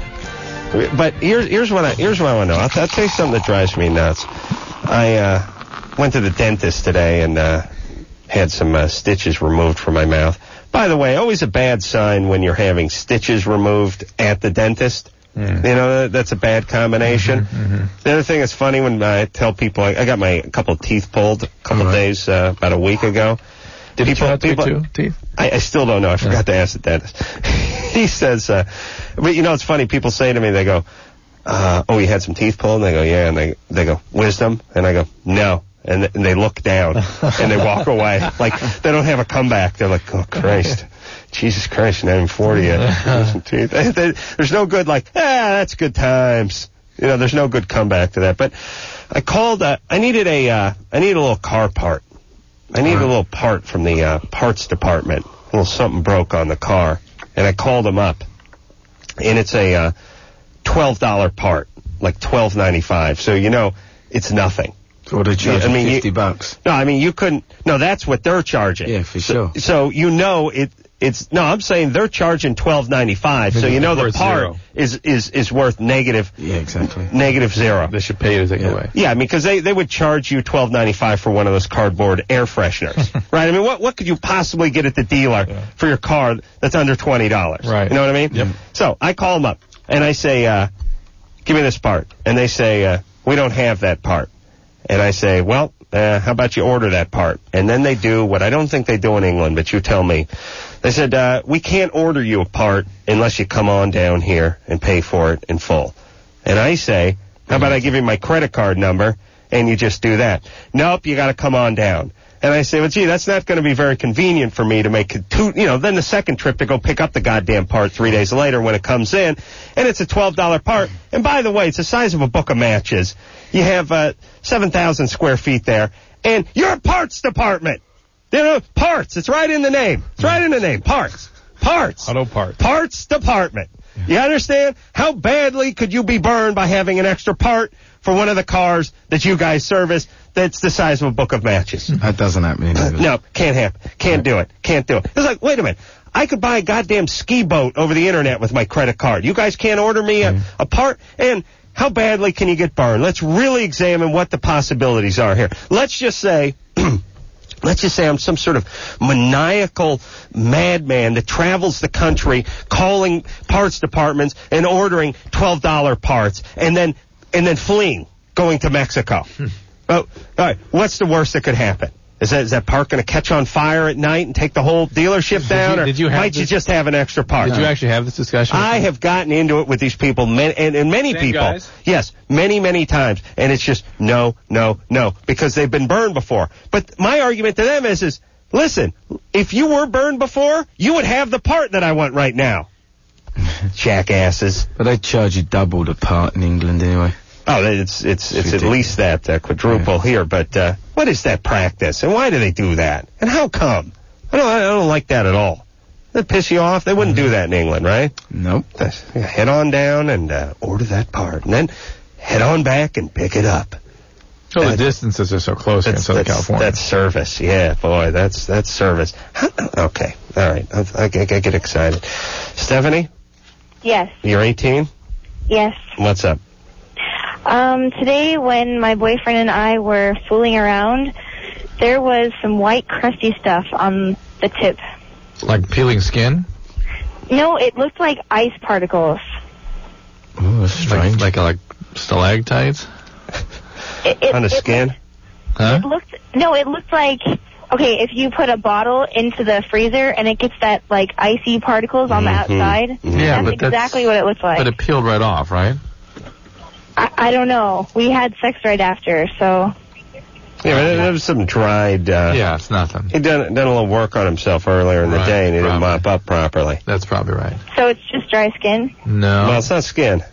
But here's, here's what I, here's what I want to know. I'll, I'll tell you something that drives me nuts. I uh, went to the dentist today and uh, had some uh, stitches removed from my mouth. By the way, always a bad sign when you're having stitches removed at the dentist. Mm. You know, that's a bad combination. Mm-hmm, mm-hmm. The other thing that's funny when I tell people, I, I got my a couple of teeth pulled a couple right. of days, uh, about a week ago. Did people, you people, two teeth? I, I still don't know. I forgot yeah. to ask the dentist. He says, uh, but you know, it's funny. People say to me, they go, Uh, oh, you had some teeth pulled? And they go, yeah. And they they go, wisdom? And I go, no. And, th- and they look down and they walk away. Like, they don't have a comeback. They're like, oh, Christ. Jesus Christ, you're not even forty yet. Some teeth. There's no good, like, ah, that's good times. You know, there's no good comeback to that. But I called, uh, I needed a, uh, I needed a little car part. I needed a little part from the uh, parts department. A little something broke on the car. And I called them up. And it's a, uh, twelve dollar part, like twelve ninety-five. So, you know, it's nothing. So they charge I mean, fifty you, bucks. No, I mean, you couldn't, no, that's what they're charging. Yeah, for so, sure. So, you know, it, it's, no, I'm saying they're charging twelve ninety-five. So, you know, the part zero. is, is, is worth negative. Yeah, exactly. Negative zero. They should pay you to take yeah. it away. Yeah, I mean, because they, they would charge you twelve ninety-five for one of those cardboard air fresheners. Right? I mean, what, what could you possibly get at the dealer yeah. for your car that's under twenty dollars? Right. You know what I mean? Yep. So, I call them up and I say, uh, give me this part. And they say, uh, we don't have that part. And I say, well, uh, how about you order that part? And then they do what I don't think they do in England, but you tell me. They said, uh, we can't order you a part unless you come on down here and pay for it in full. And I say, how about I give you my credit card number and you just do that? Nope, you got to come on down. And I say, well, gee, that's not going to be very convenient for me to make it two, you know, then the second trip to go pick up the goddamn part three days later when it comes in, and it's a twelve dollar part. And by the way, it's the size of a book of matches. You have uh, seven thousand square feet there, and you're a parts department. You know, parts. It's right in the name. It's right in the name. Parts. Parts. Auto parts. Parts department. You understand? How badly could you be burned by having an extra part for one of the cars that you guys service that's the size of a book of matches? That doesn't happen in England. No, can't happen. Can't do it. Can't do it. It's like, wait a minute. I could buy a goddamn ski boat over the internet with my credit card. You guys can't order me a, a part? And how badly can you get burned? Let's really examine what the possibilities are here. Let's just say... Let's just say I'm some sort of maniacal madman that travels the country calling parts departments and ordering twelve dollar parts and then and then fleeing, going to Mexico. Oh, all right, what's the worst that could happen? Is that, is that part going to catch on fire at night and take the whole dealership down, did you, or did you might this, you just have an extra part? Did you actually have this discussion? I have gotten into it with these people, and, and many Same people. Guys? Yes, many, many times. And it's just no, no, no, because they've been burned before. But my argument to them is, is listen, if you were burned before, you would have the part that I want right now. Jackasses. But they charge you double the part in England anyway. Oh, it's it's it's at least that uh, quadruple yeah. here. But uh, what is that practice, and why do they do that, and how come? I don't I don't like that at all. That piss you off? They wouldn't do that in England, right? Nope. Head on down and uh, order that part, and then head on back and pick it up. So the distances are so close here in Southern California. That's service, yeah, boy, that's that's service. How, okay, all right, I, I, I get excited. Stephanie? Yes. You're eighteen? Yes. What's up? Um, today when my boyfriend and I were fooling around, there was some white crusty stuff on the tip. Like peeling skin? No, it looked like ice particles. Oh, that's strange. Like, like, like stalactites? It, it, on the it skin? Looked, huh? It looked, no, it looked like, okay, if you put a bottle into the freezer and it gets that, like, icy particles on mm-hmm. the outside, yeah, that's but exactly that's, what it looked like. But it peeled right off, right? I, I don't know. We had sex right after, so... Yeah, but there was some dried... Uh, yeah, it's nothing. He'd done, done a little work on himself earlier in the right, day, and he probably. didn't mop up properly. That's probably right. So it's just dry skin? No. Well, it's not skin.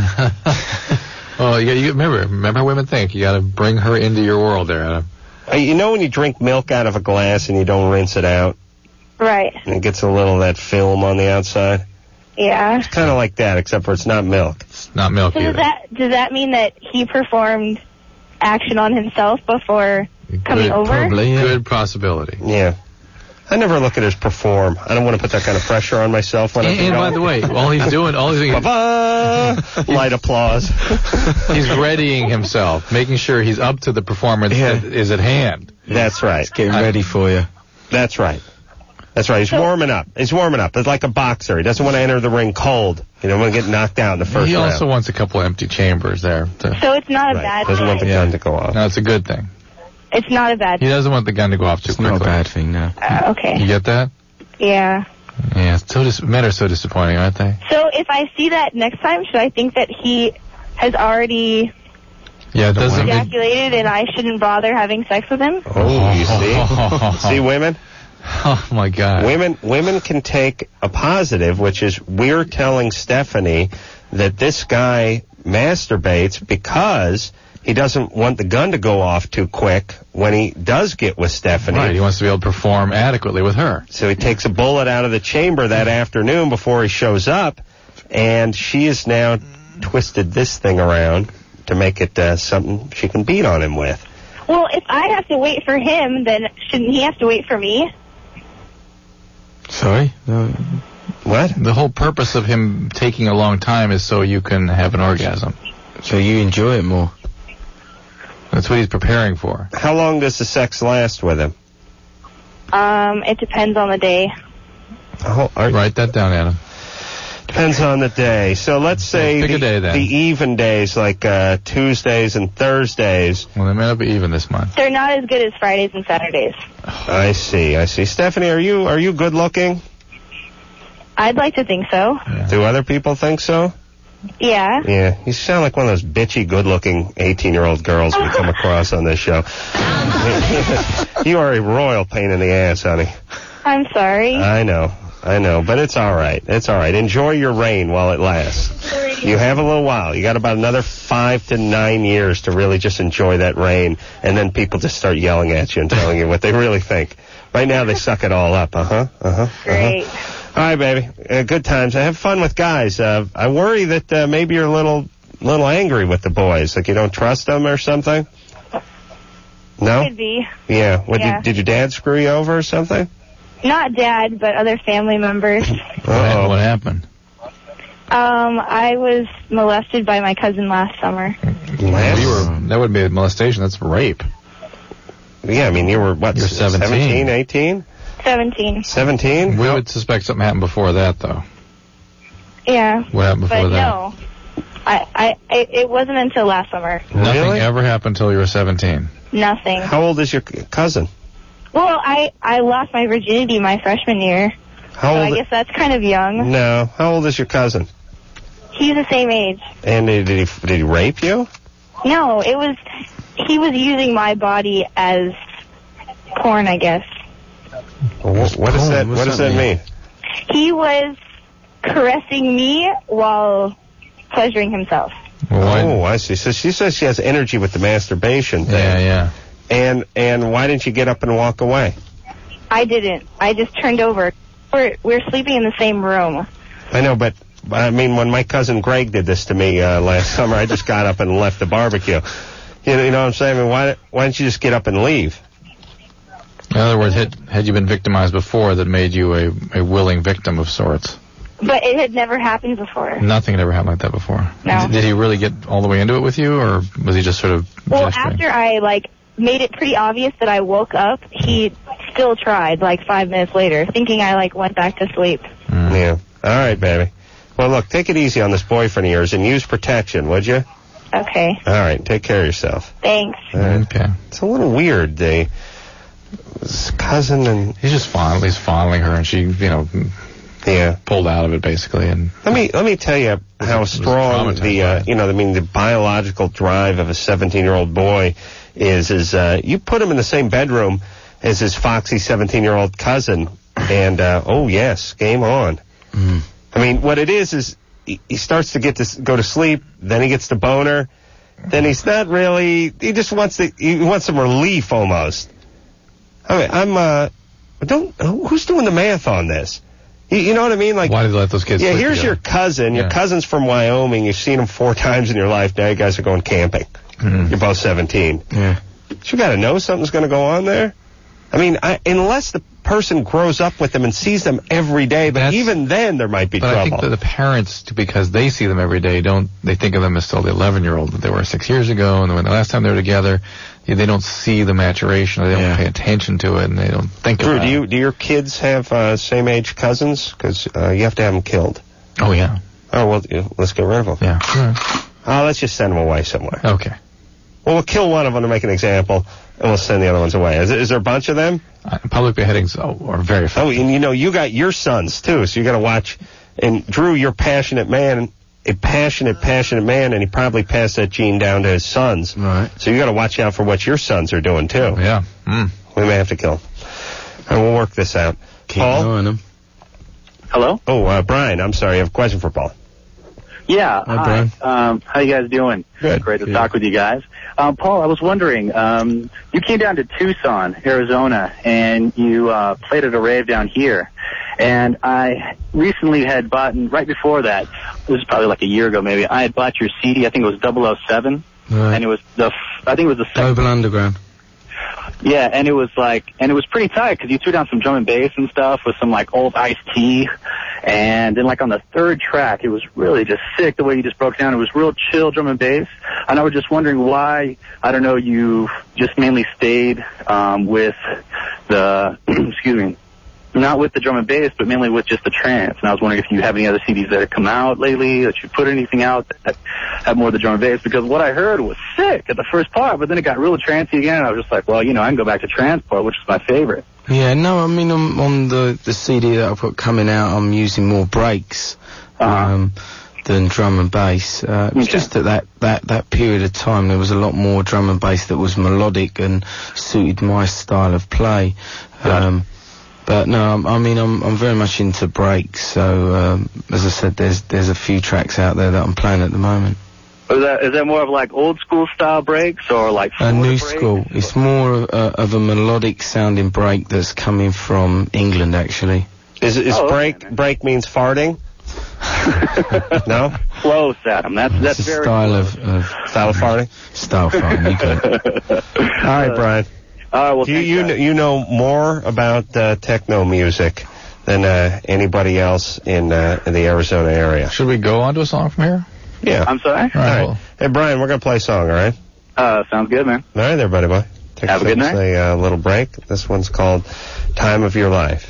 Oh, you, you remember, remember how women think. You got to bring her into your world there, Adam. Uh, you know when you drink milk out of a glass and you don't rinse it out? Right. And it gets a little of that film on the outside? Yeah. It's kind of like that, except for it's not milk. It's not milk so either. Does that, does that mean that he performed action on himself before coming Good, over? Probably, yeah. Good possibility. Yeah. I never look at it as perform. I don't want to put that kind of pressure on myself when and, I and by the way, all he's doing, all he's doing, Ba-ba! Light applause. He's readying himself, making sure he's up to the performance Yeah. that is at hand. That's right. He's getting ready for you. That's right. That's right. He's warming up. He's warming up. It's like a boxer. He doesn't want to enter the ring cold. He doesn't want to get knocked out in the first He round. also wants a couple empty chambers there. To, So it's not a right. bad Doesn't want the thing? gun to go off. no, it's a good thing. It's not a bad He doesn't want the gun to go off too It's quickly. not a bad thing, no. Uh, okay. You get that? Yeah. Yeah, it's so dis- men are so disappointing, aren't they? So if I see that next time, should I think that he has already Yeah, it doesn't mean... ejaculated and I shouldn't bother having sex with him? Oh, you see? See, women? Oh, my God. Women women can take a positive, which is we're telling Stephanie that this guy masturbates because he doesn't want the gun to go off too quick when he does get with Stephanie. Right, he wants to be able to perform adequately with her. So he takes a bullet out of the chamber that afternoon before he shows up, and she has now twisted this thing around to make it uh, something she can beat on him with. Well, if I have to wait for him, then shouldn't he have to wait for me? Sorry? No. What? The whole purpose of him taking a long time is so you can have an orgasm. So you enjoy it more? That's what he's preparing for. How long does the sex last with him? Um, it depends on the day. Oh, are, Write that down, Adam. Depends on the day. So let's say Pick the, a day, then. the even days, like uh, Tuesdays and Thursdays. Well, they may not be even this month. They're not as good as Fridays and Saturdays. I see, I see. Stephanie, are you are you good looking? I'd like to think so. Yeah. Do other people think so? Yeah. Yeah, you sound like one of those bitchy, good-looking eighteen-year-old girls we come across on this show. You are a royal pain in the ass, honey. I'm sorry. I know, I know, but it's all right. It's all right. Enjoy your reign while it lasts. You have a little while. You got about another five to nine years to really just enjoy that reign, and then people just start yelling at you and telling you what they really think. Right now, they suck it all up. Uh-huh, uh-huh, uh-huh. Great. All right, baby. Uh, good times. I have fun with guys. Uh, I worry that uh, maybe you're a little, little angry with the boys, like you don't trust them or something. No? Could be. Yeah. What, Yeah. Did, did your dad screw you over or something? Not dad, but other family members. Uh-oh. What happened? Um, I was molested by my cousin last summer. Last? You were, that wouldn't be a molestation. That's rape. Yeah, I mean, you were, what, You're seventeen. seventeen, eighteen? Seventeen. seventeen? We would suspect something happened before that, though. Yeah. What happened before but that? no, I, I, I, it wasn't until last summer. Nothing Really? ever happened until you were seventeen. Nothing. How old is your c- cousin? Well, I, I lost my virginity my freshman year. How so old? I guess that's kind of young. No. How old is your cousin? He's the same age. And did he, did he rape you? No, it was, he was using my body as porn, I guess. Well, what, what does that, What's what does that that mean? He was caressing me while pleasuring himself. Well, why- Oh, I see. So she says she has energy with the masturbation thing. yeah, yeah. And and why didn't you get up and walk away? I didn't. I just turned over. We're, we're sleeping in the same room. I know, but I mean, when my cousin Greg did this to me uh, last summer, I just got up and left the barbecue. You know, you know what I'm saying? I mean, why why didn't you just get up and leave? In other words, had, had you been victimized before, that made you a, a willing victim of sorts? But it had never happened before. Nothing had ever happened like that before. No. D- Did he really get all the way into it with you, or was he just sort of Well, gesturing? after I, like, made it pretty obvious that I woke up, he still tried, like, five minutes later, thinking I, like, went back to sleep. Mm. Yeah. All right, baby. Well, look, take it easy on this boyfriend of yours and use protection, would you? Okay. All right. Take care of yourself. Thanks. All right. Okay. It's a little weird. They, his cousin and He's just fondling, he's fondling her, and she, you know, yeah. pulled out of it basically. And Let me let me tell you how was strong traumatized the by uh, it. you know I mean the biological drive of a seventeen-year-old boy is. Is uh, you put him in the same bedroom as his foxy seventeen-year-old cousin, and uh, oh yes, game on. Mm. I mean, what it is is he, he starts to get to s- go to sleep, then he gets the boner, then he's not really. He just wants to. He wants some relief almost. I mean, I'm. Uh, don't. who- Who's doing the math on this? You, you know what I mean? Like, why did they let those kids yeah, sleep here's together? your cousin. Your Yeah. cousin's from Wyoming. You've seen him four times in your life. Now you guys are going camping. Mhm. You're both seventeen. Yeah. You got to know something's going to go on there. I mean, I, unless the person grows up with them and sees them every day, but That's- even then there might be But I trouble. think that the parents, because they see them every day, don't they think of them as still the eleven-year-old that they were six years ago, and when the last time they were together, yeah, they don't see the maturation, or they don't Yeah. pay attention to it, and they don't think Drew, about do you it. do your kids have uh, same age cousins? Because uh, you have to have them killed. Oh yeah, Oh well, yeah, let's get rid of them. yeah. Oh, let's just send them away somewhere. Okay. Well, we'll kill one of them to make an example, and we'll send the other ones away. Is, is there a bunch of them? Uh, public beheadings oh, are very Oh, effective. and you know, you got your sons, too, so you got to watch. And Drew, you're a passionate man, a passionate, passionate man, and he probably passed that gene down to his sons. Right. So you got to watch out for what your sons are doing, too. Yeah. Mm. We may have to kill them. And we'll work this out. Keep an eye Paul? on them. Hello? Oh, uh, Brian, I'm sorry, I have a question for Paul. Yeah. Hi, Brian. Um, how you guys doing? Good. Great to Good. talk with you guys. Um, Paul, I was wondering, um, you came down to Tucson, Arizona, and you uh, played at a rave down here. And I recently had bought, and right before that, this is probably like a year ago maybe, I had bought your C D, I think it was double oh seven, Right. and it was the, f- I think it was the second. Global Underground. Yeah, and it was like, and it was pretty tight because you threw down some drum and bass and stuff with some like old Ice-T, and then like on the third track, it was really just sick the way you just broke down. It was real chill drum and bass, and I was just wondering why, I don't know, you just mainly stayed um, with the, excuse me, not with the drum and bass, but mainly with just the trance. And I was wondering if you have any other C Ds that have come out lately, that you put anything out that have more of the drum and bass, because what I heard was sick at the first part, but then it got real trancey again, and I was just like, well, you know, I can go back to trance part, which is my favorite. Yeah, no, I mean, on, on the, the C D that I've got coming out, I'm using more breaks Uh-huh. um, than drum and bass. Uh, it was Okay. just at that, that, that period of time, there was a lot more drum and bass that was melodic and suited my style of play. Um, but no, I'm, I mean, I'm I'm very much into breaks. So um, as I said, there's there's a few tracks out there that I'm playing at the moment. Is that, is that more of like old school style breaks or like A Florida new breaks? school. It's more uh, of a melodic sounding break that's coming from England, actually. Is is Oh, okay, break break means farting? No? Close, Adam. That's that's It's a very style close. of, of Style of farting? style farting. You got it. All right, Brian. All right, well, You thanks, you, guys. kn- you know more about uh, techno music than uh, anybody else in, uh, in the Arizona area. Should we go on to a song from here? Yeah. I'm sorry? All right. All right. Well, Hey, Brian, we're going to play a song, all right? Uh, sounds good, man. All right there, buddy boy. Take Have a good night. A uh, little break. This one's called Time of Your Life.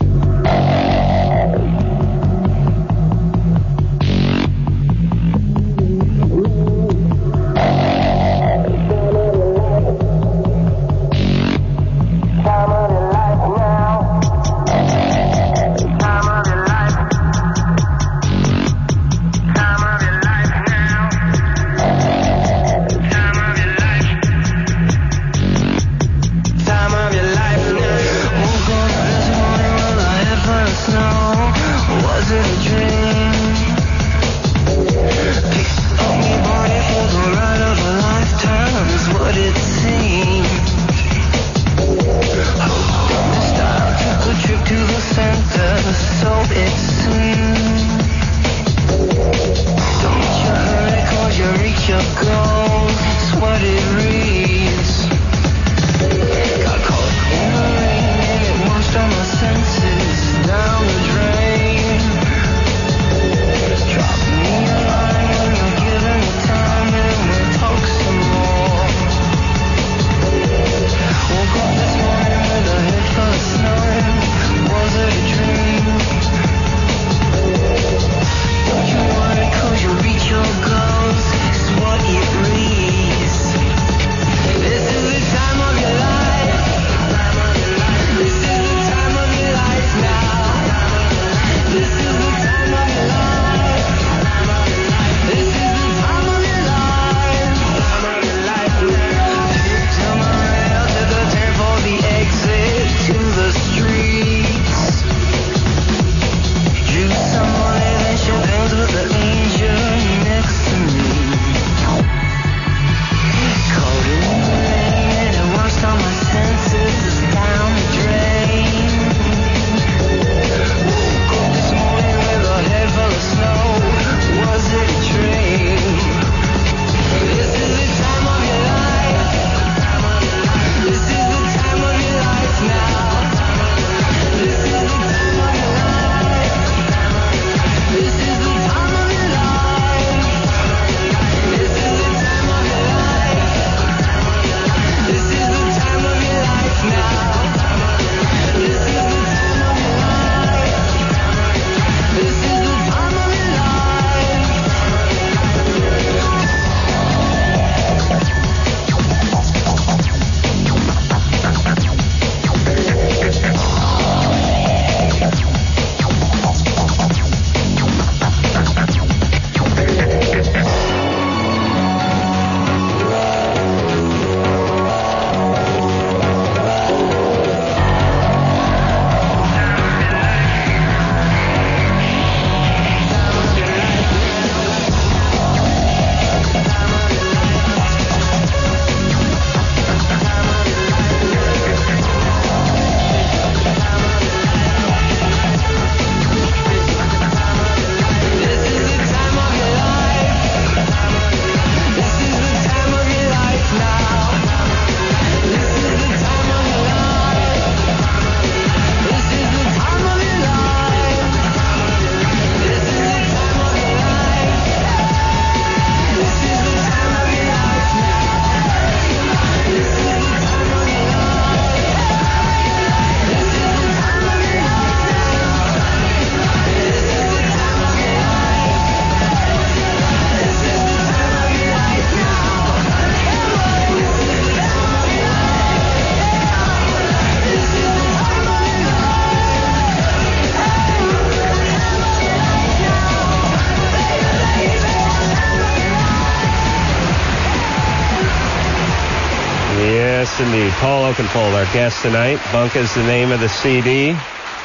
Yes, indeed. Paul Oakenfold, our guest tonight. Bunk is the name of the C D.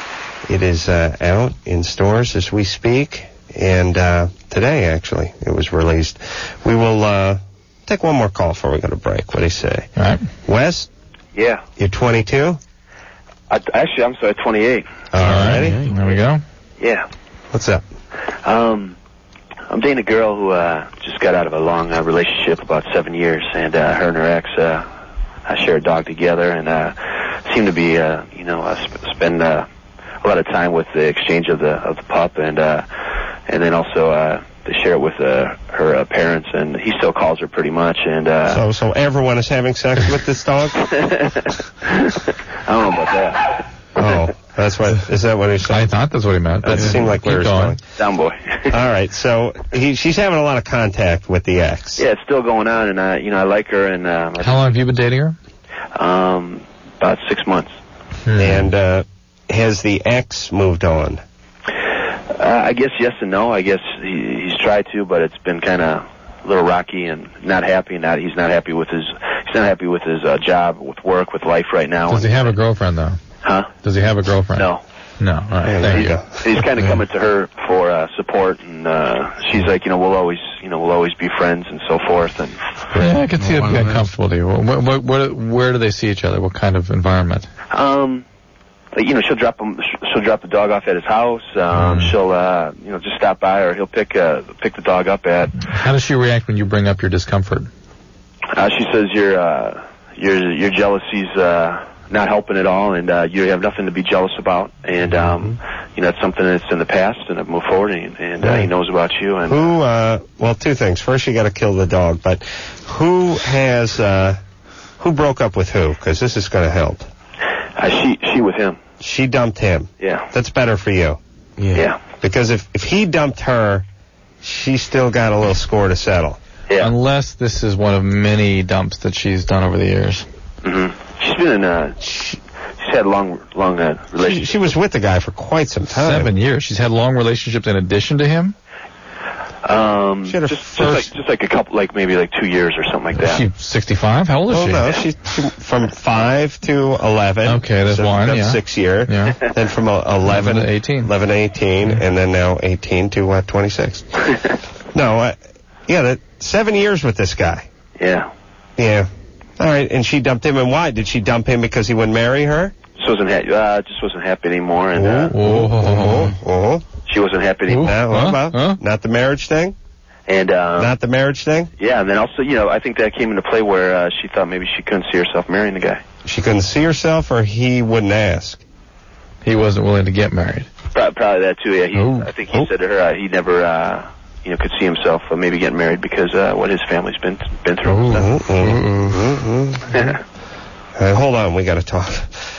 It is uh, out in stores as we speak. And uh, today, actually, it was released. We will uh, take one more call before we go to break. What do you say? All right. Wes? Yeah. You're twenty-two? I, actually, I'm sorry, twenty-eight. All right. ready? There we go. Yeah. What's up? Um, I'm dating a girl who uh, just got out of a long uh, relationship, about seven years, and uh, her and her ex uh, uh, share a dog together, and uh, seem to be, uh, you know, uh, sp- spend uh, a lot of time with the exchange of the of the pup, and uh, and then also uh, they share it with uh, her uh, parents, and he still calls her pretty much, and uh, So, so everyone is having sex with this dog? I don't know about that. Oh, that's what, is that what he said? I thought that's what he meant. That seemed like where Keep he was going. going. Down boy. All right, so he, she's having a lot of contact with the ex. Yeah, it's still going on, and uh, you know, I like her, and uh, How long have you been dating her? um, about six months. And uh, has the ex moved on? Uh, I guess yes and no. I guess he, he's tried to, but it's been kind of a little rocky and not happy. Not he's not happy with his he's not happy with his uh, job, with work, with life right now. Does he have a girlfriend, though? Huh? Does he have a girlfriend? No. No. All right. There He- you go. He's kind of coming to her for uh, support, and uh, she's like, you know, we'll always, you know, we'll always be friends and so forth. And Yeah, I can see it being uncomfortable to you. Where, where, where, where do they see each other? What kind of environment? um, like, you know, she'll drop him, she'll drop the dog off at his house. Um, Mm. She'll, uh, you know, just stop by, or he'll pick uh, pick the dog up at. How does she react when you bring up your discomfort? Uh, she says your uh, your your jealousy's uh, not helping at all, and uh, you have nothing to be jealous about. And um, you know, it's something that's in the past, and I've moved forward, and, and uh, he knows about you. And Who, uh, well, two things. First, you got to kill the dog, but who has, uh, who broke up with who? Because this is going to help. uh, she she with him. She dumped him. Yeah. That's better for you. Yeah. Yeah. Because if, if he dumped her, she's still got a little score to settle. Yeah. Unless this is one of many dumps that she's done over the years. Mm-hmm. She's been in uh, she, she's had long long uh, She, relationships. she was with the guy for quite some time. Seven years. She's had long relationships in addition to him? Um, She had her just, first- just like just like a couple, like maybe like two years or something like that. She's sixty-five? How old is Oh, she? no, she's she, from five to eleven. Okay, that's so one, that's yeah. six year. Yeah. Then from uh, eleven, eleven to eighteen. eleven to eighteen, and then now eighteen to uh, twenty-six. No, uh, yeah, that seven years with this guy. Yeah. Yeah. All right, and she dumped him, and why? Did she dump him because he wouldn't marry her? Just wasn't ha- uh, just wasn't happy anymore, and uh, Oh, oh, she wasn't happy anymore. Not, what Huh? about? Huh? Not the marriage thing? And uh, Not the marriage thing? yeah, and then also, you know, I think that came into play where uh, she thought maybe she couldn't see herself marrying the guy. She couldn't see herself, or he wouldn't ask? He wasn't willing to get married. Pro- Probably that too. Yeah, he, Oh. I think he Oh. said to her uh, he never, uh, you know, could see himself uh, maybe getting married because uh, what his family's been been through. Mm, mm, mm, mm. All right, hold on, we got to talk.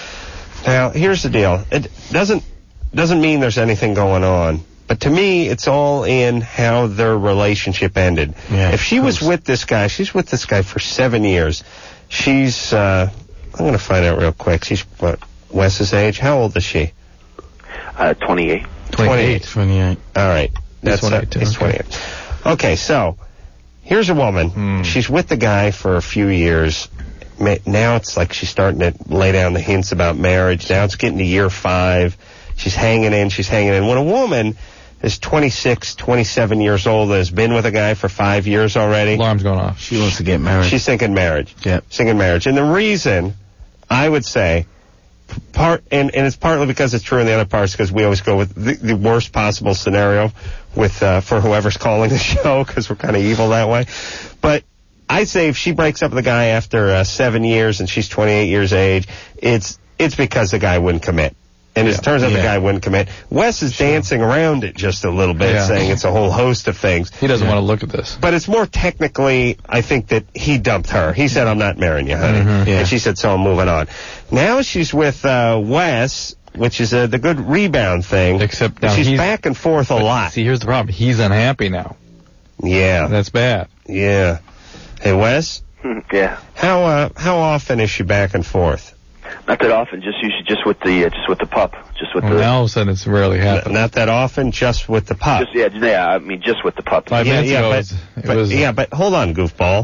Now, here's the deal. It doesn't doesn't mean there's anything going on, but to me, it's all in how their relationship ended. Yeah, if she of was course. with this guy, she's with this guy for seven years. She's, uh, I'm going to find out real quick. She's what, Wes's age? How old is she? Uh, twenty-eight. twenty-eight. twenty-eight. All right. That's twenty-eight, uh, he's okay. twenty-eight. Okay, so here's a woman. Hmm. She's with the guy for a few years. Ma- Now it's like she's starting to lay down the hints about marriage. Now it's getting to year five. She's hanging in. She's hanging in. When a woman is twenty-six, twenty-seven years old and has been with a guy for five years already, Alarm's going off. She wants to get married. she's thinking marriage. Yep. Thinking marriage. And the reason, I would say, part and, and it's partly because it's true, and the other part is because we always go with the, the worst possible scenario with uh, for whoever's calling the show, because we're kind of evil that way. But I say if she breaks up with a guy after uh, seven years and she's twenty-eight years age, it's it's because the guy wouldn't commit. And Yeah. it turns out the Yeah. guy wouldn't commit. Wes is dancing around it just a little bit, Yeah. saying it's a whole host of things. He doesn't want to look at this. But it's more technically, I think, that he dumped her. He said, I'm not marrying you, honey. Mhm. Yeah. And she said, so I'm moving on. Now she's with uh, Wes, which is uh, the good rebound thing. Except now she's he's- back and forth a But lot. See, here's the problem. He's unhappy now. Yeah, That's bad. yeah. Hey, Wes, Yeah. how uh, how often is she back and forth? Not that often. Just usually just with the uh, just with the pup. Just with Well, the. now all of a sudden it's rarely N- happening. not that often, just with the pup. Just, yeah, yeah, I mean, just with the pup. Five yeah, minutes yeah, ago, but, it was- it but- was- yeah, but hold on, goofball.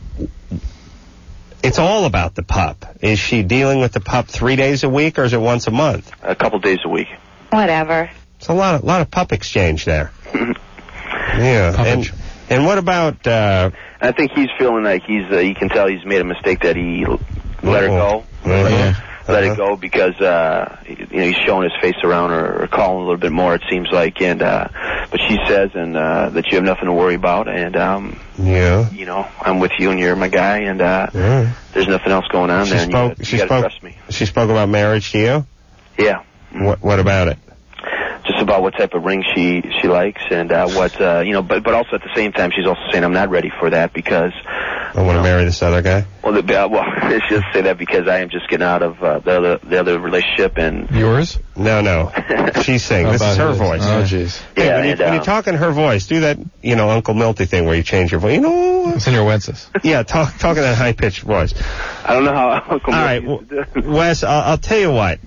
It's all about the pup. Is she dealing with the pup three days a week, or is it once a month? A couple days a week. Whatever. It's a lot of lot of pup exchange there. Yeah, and Puppage. and what about? Uh, I think he's feeling like he's uh, you can tell he's made a mistake that he l- let her go. Mhm. Yeah. let Uh-huh. it go because uh, you know he's showing his face around or, or calling a little bit more. It seems like, and uh, but she says and uh, that you have nothing to worry about, and um, Yeah. you know I'm with you and you're my guy, and uh, Yeah. there's nothing else going on She there. And spoke. you, gotta- she you gotta spoke. trust me. She spoke about marriage to you. Yeah. What? What about it? Just about what type of ring she she likes, and uh, what uh, you know, but but also at the same time, she's also saying I'm not ready for that because I want to marry this other guy. well, the, uh, well, she'll say that because I am just getting out of uh, the other the other relationship, and Yours? No, no. She's saying How this is about her his? voice. Oh, jeez. Hey, Yeah, when, you, and, when you um, talk in her voice, do that, you know, Uncle Milty thing where you change your voice. You know, It's in your Wences. yeah, talk talk in that high pitched voice. I don't know how Uncle All right, Milty used to do. Wes, I'll, I'll tell you what.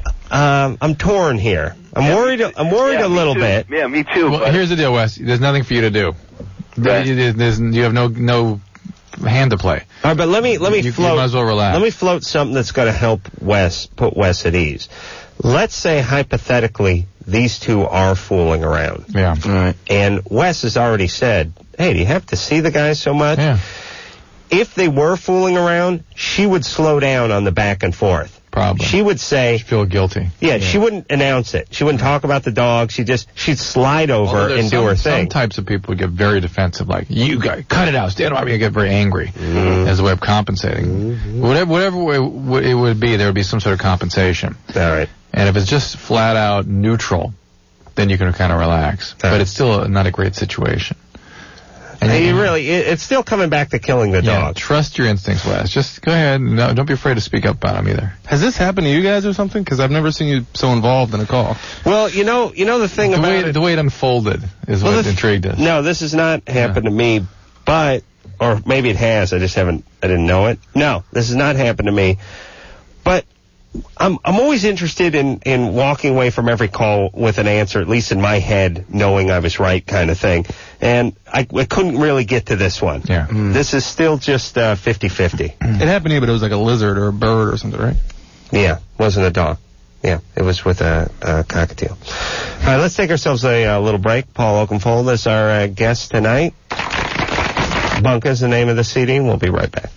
Um, I'm torn here. I'm worried. I'm worried Yeah, a me little too. bit. Yeah, me too. Well, but here's the deal, Wes. There's nothing for you to do. Right. There- there's- you have no no hand to play. All right, but let me let me You- you float. might as well relax. Let me float something that's going to help Wes put Wes at ease. Let's say hypothetically these two are fooling around, Yeah. Right. and Wes has already said, "Hey, do you have to see the guy so much?" Yeah. If they were fooling around, she would slow down on the back and forth. Probably. She would say, feel guilty. yeah, she wouldn't announce it. She wouldn't talk about the dog. She just, she'd slide over Although there's and do some, her Some thing. types of people get very defensive, like, you guys, cut it out, stand by me, and get very angry Mm-hmm. as a way of compensating. Whatever, whatever way w- it would be, there would be some sort of compensation. All right. And if it's just flat out neutral, then you can kind of relax. But it's still a, not a great situation. And Hey, you really, it, it's still coming back to killing the yeah, dog. trust your instincts, Wes. Just go ahead. No, don't be afraid to speak up about them either. Has this happened to you guys or something? Because I've never seen you so involved in a call. Well, you know, you know the thing The about way, it. the way it unfolded is Well, what the- intrigued us. No, this has not happened to me, but, or maybe it has. I just haven't, I didn't know it. No, this has not happened to me. But I'm, I'm always interested in, in walking away from every call with an answer, at least in my head, knowing I was right kind of thing. And I, I couldn't really get to this one. Yeah. This is still just uh, fifty-fifty. It happened to you, but it was like a lizard or a bird or something, right? Yeah, wasn't a dog. Yeah, it was with a, a cockatiel. All right, let's take ourselves a uh, little break. Paul Oakenfold is our uh, guest tonight. Bunka is the name of the C D. We'll be right back.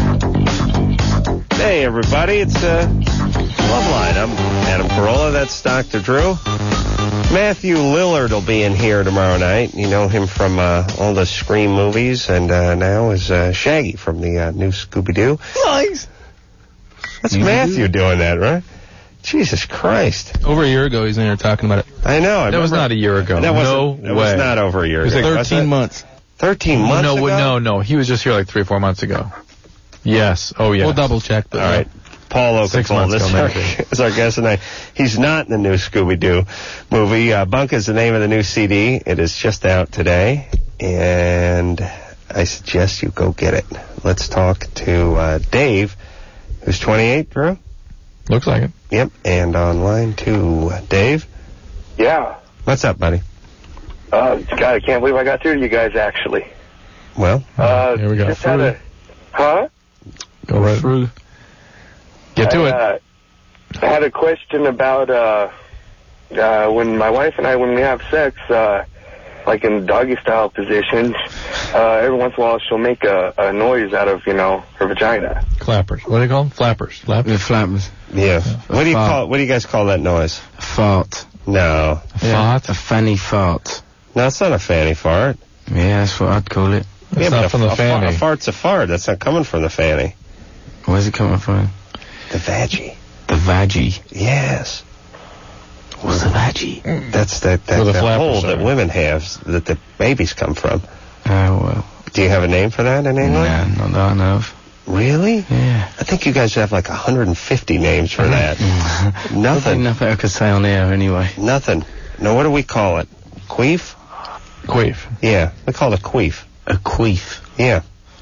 Hey, everybody, it's uh, Loveline. I'm Adam Carolla. That's Doctor Drew. Matthew Lillard will be in here tomorrow night. You know him from uh, all the Scream movies, and uh, now is uh, Shaggy from the uh, new Scooby-Doo. Nice. That's Matthew doing that, right? Jesus Christ. Over a year ago, he's in here talking about it. I know. I That was remember- not a year ago. That No wasn't, that way. was not over a year It was ago. like was thirteen it? months. thirteen months no, ago? no, no. He was just here like three or four months ago. Yes. Oh, yeah. We'll double check. But All right. Paul Six Oakenfold months is ago, our, maybe. is our guest tonight. He's not in the new Scooby-Doo movie. Uh, Bunk is the name of the new C D. It is just out today, and I suggest you go get it. Let's talk to uh, Dave, who's twenty-eight, Drew? Looks like it. Yep, and on line two, Dave. Yeah. What's up, buddy? Uh, God, I can't believe I got through to you guys, actually. Well, Uh, here we go. just had a, huh? Go right through. Get to I, it. Uh, I had a question about, uh, uh, when my wife and I, when we have sex, uh, like in doggy style positions, uh, every once in a while she'll make a, a noise out of, you know, her vagina. Clappers. What do they call them? Flappers. Flappers. The flappers. Yeah. What do you fart. call? What do you guys call that noise? A fart. No. Fart. A fanny fart. No, it's not a fanny fart. Yeah, that's what I'd call it. It's yeah, not but a, from the a, fanny. A fart's a fart. That's not coming from the fanny. Where's it coming from? The vaggie. The vaggie. Yes. What's the vaggie? That's that, that, Where the that flappers hole that are. women have that the babies come from. Oh, well. Do you have a name for that in England? Nah, not that I know of. Really? Yeah. I think you guys have like one hundred fifty names for that. Nothing. Nothing. Nothing I could say on air anyway. Nothing. No, what do we call it? Queef? Queef. Yeah, we call it queef. A queef. Yeah.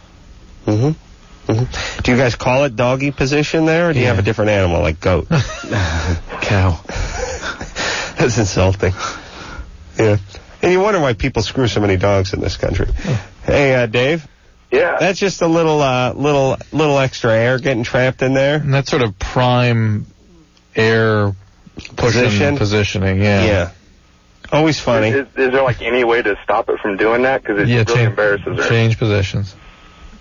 Mm-hmm. Mm-hmm. Do you guys call it doggy position there, or do you Yeah. have a different animal like goat? Cow. That's insulting. Yeah. And you wonder why people screw so many dogs in this country. Hey, uh, Dave? Yeah. That's just a little, uh, little, little extra air getting trapped in there. And that sort of prime air pushing Position? positioning. Yeah. Yeah. Always funny. Is, is there like any way to stop it from doing that? Because it Yeah, really change, embarrasses her. change positions.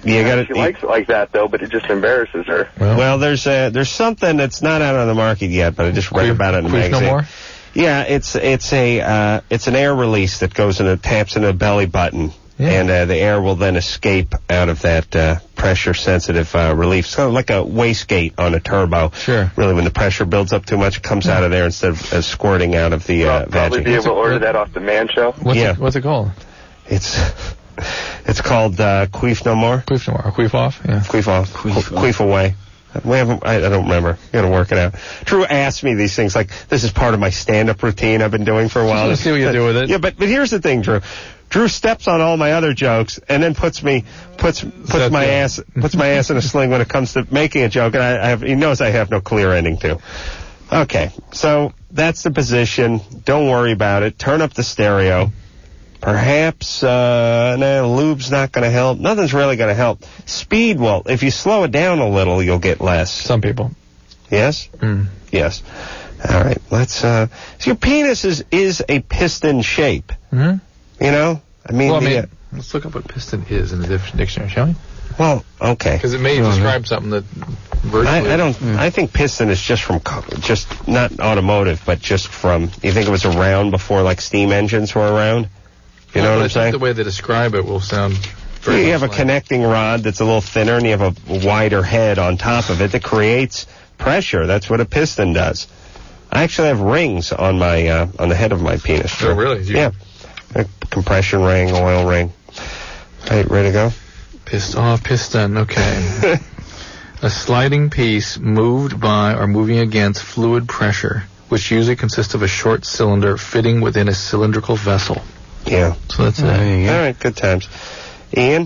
You gotta, she likes it like that, though, but it just embarrasses her. Well, well there's uh, there's something that's not out on the market yet, but I just read Queef, about it in the Queef magazine. No More? Yeah, it's it's a uh, it's an air release that goes in and taps into a belly button, yeah. and uh, the air will then escape out of that uh, pressure-sensitive uh, relief. So like a wastegate on a turbo. Sure. Really, when the pressure builds up too much, it comes yeah. out of there instead of uh, squirting out of the uh, I'll probably vagina. be able to order that off the Man Show. What's yeah. It, what's it called? It's it's called uh, Queef No More. Queef No More. Or Queef Off? Yeah. Queef Off. Queef, Qu- Queef Away. We haven't, I, I don't remember. You gotta work it out. Drew asked me these things like, this is part of my stand-up routine I've been doing for a while. Let's see what you do with it. Yeah, but, but here's the thing, Drew. Drew steps on all my other jokes and then puts me, puts, puts That's my it. ass, puts my ass in a sling when it comes to making a joke, and I, I have, he knows I have no clear ending to. Okay, so that's the position. Don't worry about it. Turn up the stereo. Perhaps, uh, nah, lube's not going to help. Nothing's really going to help. Speed will. If you slow it down a little, you'll get less. Some people. Yes? Mm. Yes. All right, let's, uh, so your penis is, is a piston shape. Mm-hmm. You know? I mean, well, I the, mean uh, let's look up what piston is in the dictionary, shall we? Well, okay. Because it may oh, describe no. something that virtually... I, I don't, mm. I think piston is just from, just, not automotive, but just from, you think it was around before, like, steam engines were around? You know well, what I I'm saying? The way they describe it will sound very You have a like connecting rod that's a little thinner, and you have a wider head on top of it that creates pressure. That's what a piston does. I actually have rings on my uh, on the head of my penis. Oh, really? You yeah. A compression ring, oil ring. All right, ready to go? Pissed off piston, okay. A sliding piece moved by or moving against fluid pressure, which usually consists of a short cylinder fitting within a cylindrical vessel. Yeah. So that's All it. All right, good times. Ian?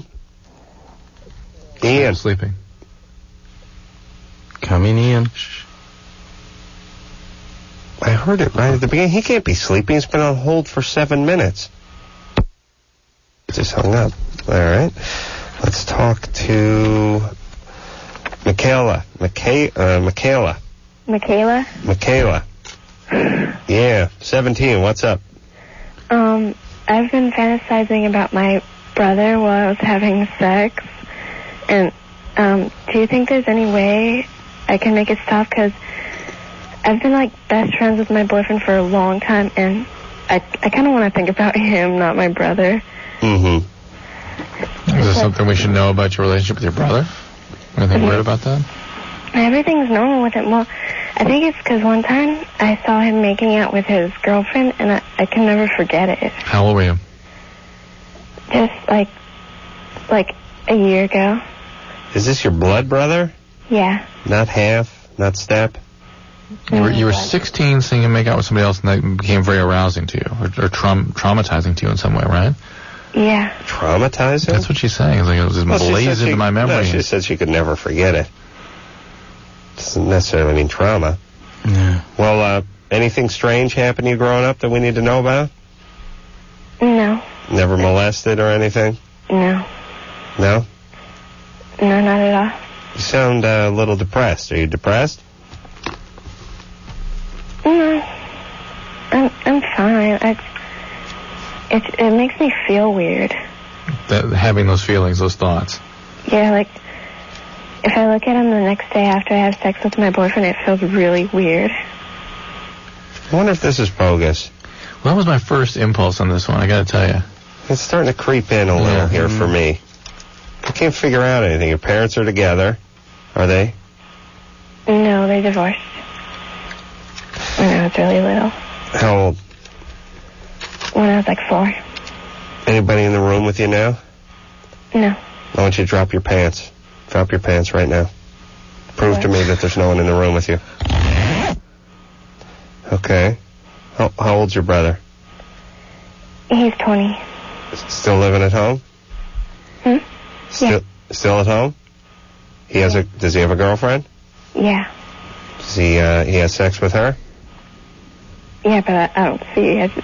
Ian. I'm sleeping. Come in, Ian. I heard it right at the beginning. He can't be sleeping. He's been on hold for seven minutes. Just hung up. All right. Let's talk to Michaela. Micha- uh, Michaela. Michaela? Michaela. Yeah, seventeen. What's up? Um, I've been fantasizing about my brother while I was having sex. And, um, do you think there's any way I can make it stop? Because I've been, like, best friends with my boyfriend for a long time, and I, I kind of want to think about him, not my brother. Mm-hmm. Is there something we should know about your relationship with your brother? Anything Mhm. weird about that? Everything's normal with him. Well, I think it's because one time I saw him making out with his girlfriend, and I, I can never forget it. How old were you? Just, like, like a year ago. Is this your blood brother? Yeah. Not half? Not step? You were, you were sixteen, seeing him make out with somebody else, and that became very arousing to you, or, or traum- traumatizing to you in some way, right? Yeah. Traumatizing? That's what she's saying. It's like it was just Well, she blazed said into she- my memory. No, she said she could never forget it. Doesn't necessarily mean trauma. Yeah. Well, uh, anything strange happen to you growing up that we need to know about? No. Never molested or anything? No. No? No, not at all. You sound uh, a little depressed. Are you depressed? No. I'm, I'm fine. It's, it, it makes me feel weird. That, having those feelings, those thoughts. Yeah, like, if I look at him the next day after I have sex with my boyfriend, it feels really weird. I wonder if this is bogus. Well, that was my first impulse on this one, I gotta tell you. It's starting to creep in a little Yeah. here for me. I can't figure out anything. Your parents are together. Are they? No, they divorced. When I was really little. How old? When I was like four. Anybody in the room with you now? No. I want you to drop your pants. Drop your pants right now. Prove to me that there's no one in the room with you. Okay. How, how old's your brother? He's twenty. Still living at home? Hmm? Still, Yeah. Still at home? He has a. Does he have a girlfriend? Yeah. Does he? Uh, he has sex with her? Yeah, but I, I don't see it.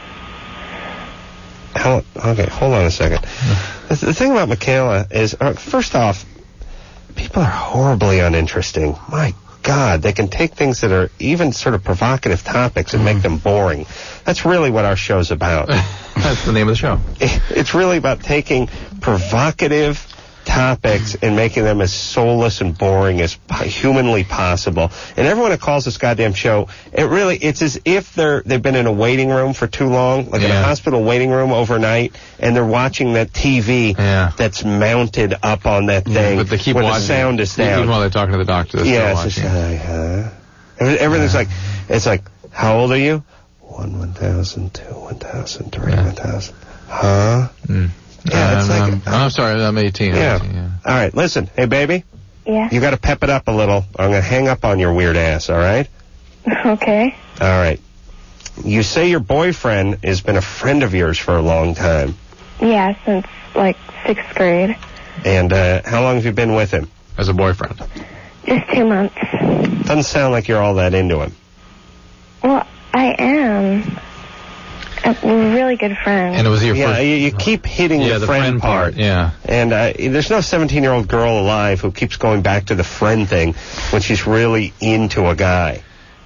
How? Okay, hold on a second. The, the thing about Michaela is, uh, first off, people are horribly uninteresting. My God, they can take things that are even sort of provocative topics and make them boring. That's really what our show's about. That's the name of the show. It's really about taking provocative topics and making them as soulless and boring as po- humanly possible. And everyone that calls this goddamn show, it really, it's as if they're, they've been in a waiting room for too long, like in a Yeah. hospital waiting room overnight, and they're watching that T V Yeah. that's mounted up on that thing But they keep where watching. the sound is down. Even while they're talking to the doctor, they're Yeah, still it's just, watching. uh, uh, every- everything's like, it's like, how old are you? One, one thousand, two, one thousand, three, one thousand. Huh? Mm. Yeah, it's Um, like, um, I'm sorry, I'm eighteen. yeah. eighteen, yeah. All right, listen, hey baby, Yeah. you got to pep it up a little. I'm going to hang up on your weird ass, all right? Okay. All right. You say your boyfriend has been a friend of yours for a long time. Yeah, since like sixth grade. And uh, how long have you been with him? As a boyfriend. Just two months. Doesn't sound like you're all that into him. Well, I am. Uh, We're really good friends. And it was your Yeah, first... you, you keep hitting Yeah, the, the friend, friend part. part, yeah. And uh, there's no seventeen-year-old girl alive who keeps going back to the friend thing when she's really into a guy.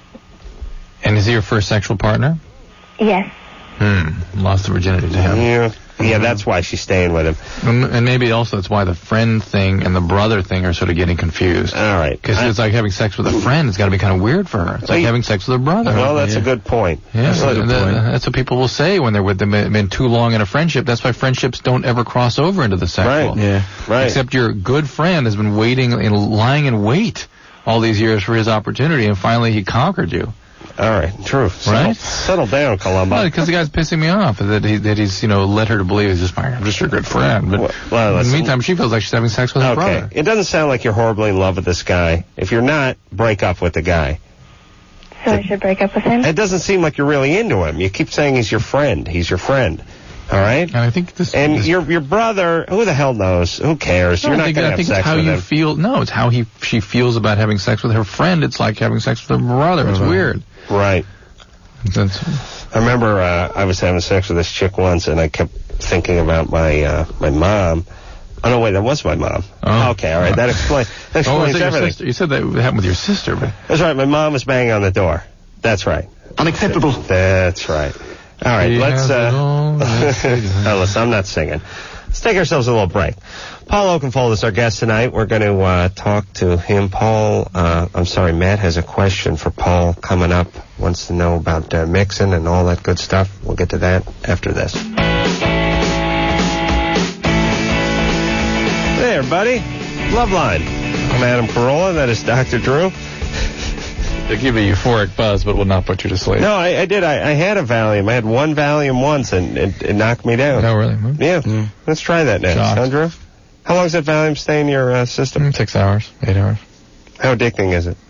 And is he your first sexual partner? Yes. Hmm. Lost the virginity to him. Yeah, yeah, that's why she's staying with him. And, and maybe also that's why the friend thing and the brother thing are sort of getting confused. All right. Because it's like having sex with a friend. It's got to be kind of weird for her. It's like Well, having sex with a brother. Well, that's yeah. a good point. Yeah, That's a so good the- point. that's what people will say when they're with them. Been been too long in a friendship. That's why friendships don't ever cross over into the sexual. Right. Yeah. Right. Except your good friend has been waiting and lying in wait all these years for his opportunity, and finally he conquered you. All right, true. Settle, Right? settle down, Columbo. Because the guy's pissing me off that he that he's you know led her to believe he's just my I'm just your good friend. But Well, well, in the listen- meantime, she feels like she's having sex with her Okay, brother. it doesn't sound like you're horribly in love with this guy. If you're not, break up with the guy. So I should break up with him? It doesn't seem like you're really into him. You keep saying he's your friend. He's your friend. All right? And I think this. And this, your your brother, who the hell knows? Who cares? No, You're I not think, going to I have think sex it's how with you him. feel. No, it's how he she feels about having sex with her friend. It's like having sex with her brother. It's weird. Right. That's, I remember uh, I was having sex with this chick once, and I kept thinking about my uh, my mom. Oh no, wait, that was my mom. Oh. Okay, all right, that explains that oh, explains is that your everything. sister? You said that happened with your sister, but That's right. My mom was banging on the door. That's right. Unacceptable. That's right. All right, He let's. has it Uh, all. oh, listen, I'm not singing. Let's take ourselves a little break. Paul Oakenfold is our guest tonight. We're going to uh, talk to him. Paul, uh, I'm sorry, Matt has a question for Paul coming up. Wants to know about uh, mixing and all that good stuff. We'll get to that after this. Hey, everybody. Loveline. I'm Adam Carolla. That is Doctor Drew. they give you a euphoric buzz, but will not put you to sleep. No, I, I did. I, I had a Valium. I had one Valium once, and it, it knocked me down. No, really? Yeah. Mm. Let's try that next. Shocked. Huh, Drew? How long does that Valium stay in your uh, system? Mm, six hours, eight hours. How addicting is it?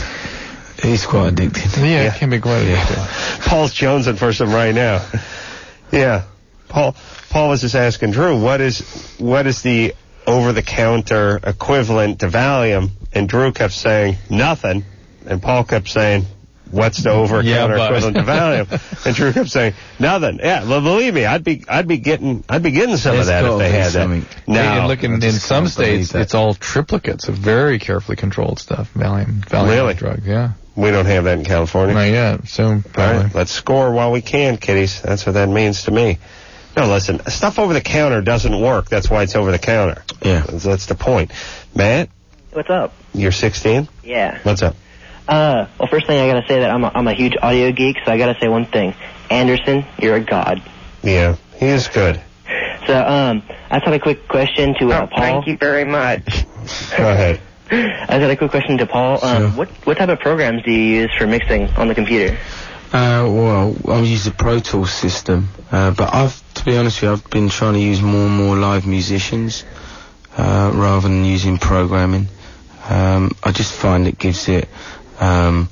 He's quite addicted. Yeah, Yeah. it can be quite addictive. Paul's jonesing for some right now. Yeah. Paul Paul was just asking Drew, what is what is the over-the-counter equivalent to Valium? And Drew kept saying, nothing. And Paul kept saying, what's the over-the-counter Yeah, but- equivalent to Valium? And Drew kept saying, nothing. Yeah, well, believe me, I'd be I'd be getting I'd be getting some of There's that if gotta they be had that. something. No. And look, in, I in just some can't believe states, that. it's all triplicates of very carefully controlled stuff. Valium, Valium Really? drug, yeah. We don't have that in California. Not yet. Soon, All probably. right, let's score while we can, kiddies. That's what that means to me. No, listen, stuff over the counter doesn't work. That's why it's over the counter. Yeah. That's, that's the point. Matt, What's up? you're sixteen? Yeah. What's up? Uh, well, first thing I gotta say that I'm a, I'm a huge audio geek, so I gotta say one thing. Anderson, you're a god. Yeah, he is good. So, um, I just had a quick question to uh, Oh, Paul. thank you very much. Go ahead. I just had a quick question to Paul. Um, Sure. what what type of programs do you use for mixing on the computer? Uh, well, I use the Pro Tools system, uh, but I've, to be honest with you, I've been trying to use more and more live musicians, uh, rather than using programming. Um, I just find it gives it, um,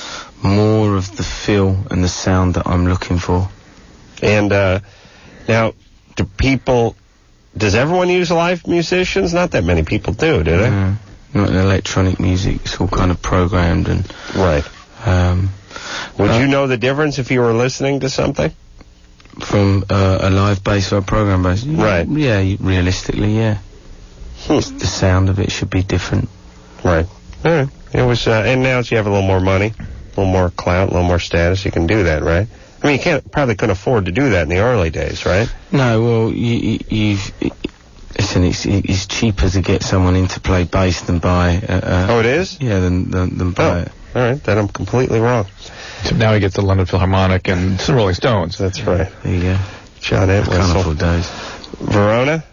more of the feel and the sound that I'm looking for. And, uh, now, do people, does everyone use live musicians? Not that many people do, do they? Uh, not in electronic music, it's all kind of programmed and, Right. um, Would uh, you know the difference if you were listening to something? from uh, a live bass or a program bass. Right. Yeah, you- realistically, yeah. Hmm. The sound of it should be different. Right. All right. It was, uh, and now that you have a little more money, a little more clout, a little more status, you can do that, right? I mean, you can't probably couldn't afford to do that in the early days, right? No, well, you, you, you've Listen, it's, it's cheaper to get someone in to play bass than buy. Uh, uh, oh, it is? Yeah, than than, than buy oh, it. All right, then I'm completely wrong. So now he gets the London Philharmonic and some Rolling Stones. That's right. There you go. John Entwistle. Carnival days. Verona?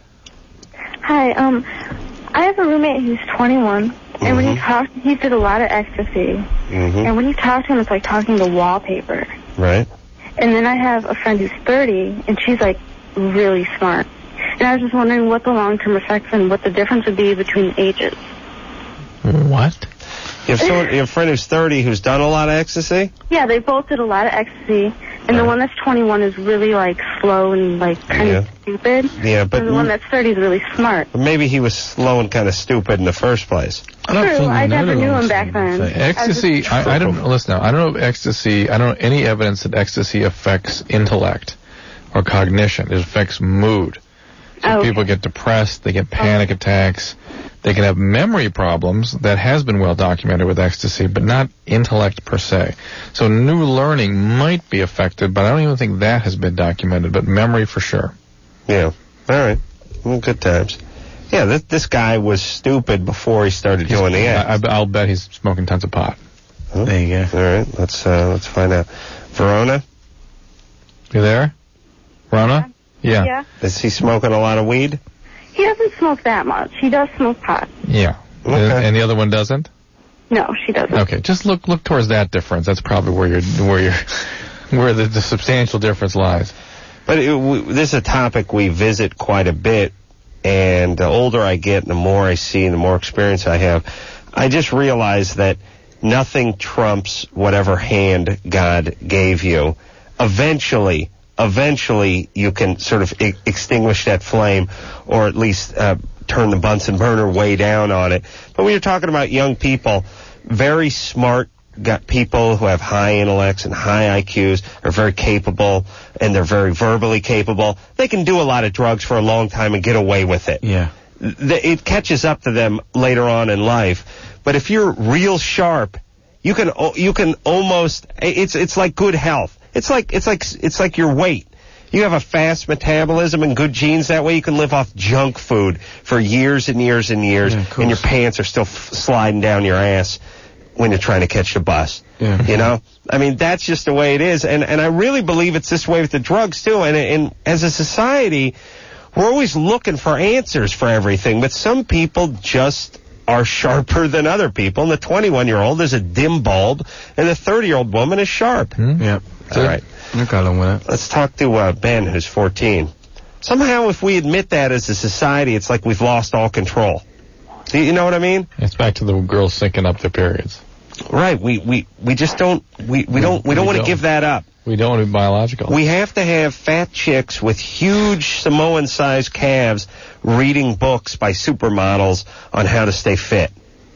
Hi, um, I have a roommate who's twenty-one, mm-hmm. and when he talks, he did a lot of ecstasy. Mm-hmm. And when you talk to him, it's like talking to wallpaper. Right. And then I have a friend who's thirty, and she's like really smart. And I was just wondering what the long-term effects and what the difference would be between ages. What? You have, someone, you have a friend who's thirty who's done a lot of ecstasy? Yeah, they both did a lot of ecstasy, and right. the one that's twenty-one is really like slow and like kind yeah. of stupid. Yeah, but and the one that's thirty is really smart. But maybe he was slow and kind of stupid in the first place. I don't True, think I never knew him so. back then. Ecstasy, I, I, I don't listen now. I don't know if ecstasy. I don't know any evidence that ecstasy affects intellect or cognition. It affects mood. So oh. people get depressed. They get panic oh. attacks. They can have memory problems. That has been well documented with ecstasy, but not intellect per se. So new learning might be affected, but I don't even think that has been documented. But memory for sure. Yeah. All right. Well, good times. Yeah, this this guy was stupid before he started He's, doing the acts. I, I'll bet he's smoking tons of pot. Oh, there you go. All right. Let's uh, let's find out. Verona? You there? Verona? Yeah. Yeah. Is he smoking a lot of weed? He doesn't smoke that much. He does smoke pot. Yeah. Okay. And, and the other one doesn't? No, she doesn't. Okay, just look look towards that difference. That's probably where you're where you're where the, the substantial difference lies. But it, we, this is a topic we visit quite a bit, and the older I get, the more I see, and the more experience I have, I just realize that nothing trumps whatever hand God gave you. Eventually, eventually you can sort of e- extinguish that flame, or at least uh, turn the Bunsen burner way down on it. But when you're talking about young people, very smart got people who have high intellects and high I Qs, are very capable, and they're very verbally capable. They can do a lot of drugs for a long time and get away with it. Yeah. It catches up to them later on in life. But if you're real sharp, you can you can almost it's it's like good health. It's like it's like it's like your weight. You have a fast metabolism and good genes. That way you can live off junk food for years and years and years, yeah, and your pants are still f- sliding down your ass when you're trying to catch the bus. Yeah. You know? I mean, that's just the way it is. And and I really believe it's this way with the drugs, too. And, and as a society, we're always looking for answers for everything. But some people just are sharper than other people. And the twenty-one-year-old is a dim bulb, and the thirty-year-old woman is sharp. Hmm? Yeah. All right. Okay, along with it. Let's talk to uh, Ben, who's fourteen. Somehow, if we admit that as a society, it's like we've lost all control. Do you know what I mean? It's back to the girls syncing up their periods. Right. We we, we just don't we, we don't we don't want to give that up. We don't want to be biological. We have to have fat chicks with huge Samoan-sized calves reading books by supermodels on how to stay fit.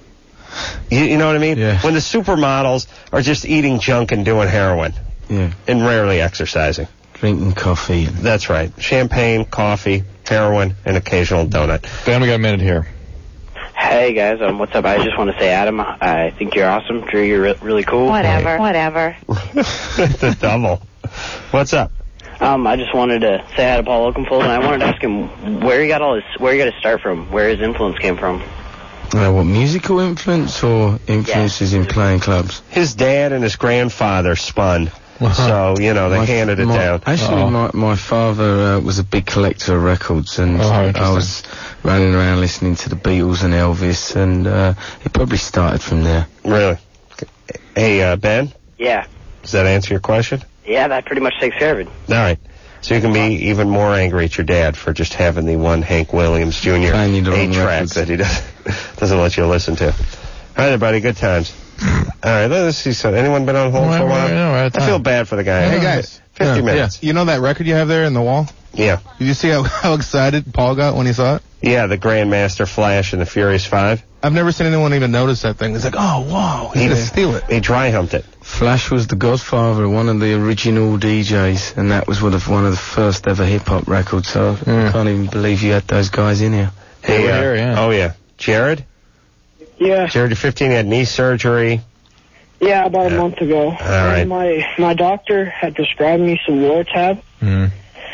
You, you know what I mean? Yeah. When the supermodels are just eating junk and doing heroin. Yeah. And rarely exercising. Drinking coffee. That's right. Champagne, coffee, heroin, and occasional donut. Ben, we got a minute here. Hey guys, um, what's up? I just want to say, Adam, I think you're awesome. Drew, you're re- really cool. Whatever, whatever. The double. What's up? Um, I just wanted to say hi to Paul Oakenfold, and I wanted to ask him where he got all his, where he got his start from, where his influence came from. Uh, what, musical influence or influences yeah. in playing clubs? His dad and his grandfather spun. So, you know, they my, handed it my, down. Actually, Uh-oh. my, my father uh, was a big collector of records, and oh, I was running around listening to the Beatles and Elvis, and uh, it probably started from there. Really? Hey, uh, Ben? Yeah. Does that answer your question? Yeah, that pretty much takes care of it. All right. So you can be even more angry at your dad for just having the one Hank Williams Junior eight-track that he does, doesn't let you listen to. All right, everybody, good times. All right, let's see. So, anyone been on hold well, for a while? No, I feel bad for the guy. Hey, guys. fifty yeah, minutes. Yeah. You know that record you have there in the wall? Yeah. Did you see how, how excited Paul got when he saw it? Yeah, the Grandmaster Flash and the Furious Five. I've never seen anyone even notice that thing. It's like, oh, wow, he's going to steal it. He dry humped it. Flash was the godfather, one of the original D Js, and that was one of, one of the first ever hip-hop records, so mm. I can't even believe you had those guys in here. Hey, uh, here, yeah. Oh, yeah. Jared? Yeah. Jared, you're fifteen, had knee surgery. Yeah, about yeah. a month ago. All right. And my, my doctor had prescribed me some Lortab. Mm.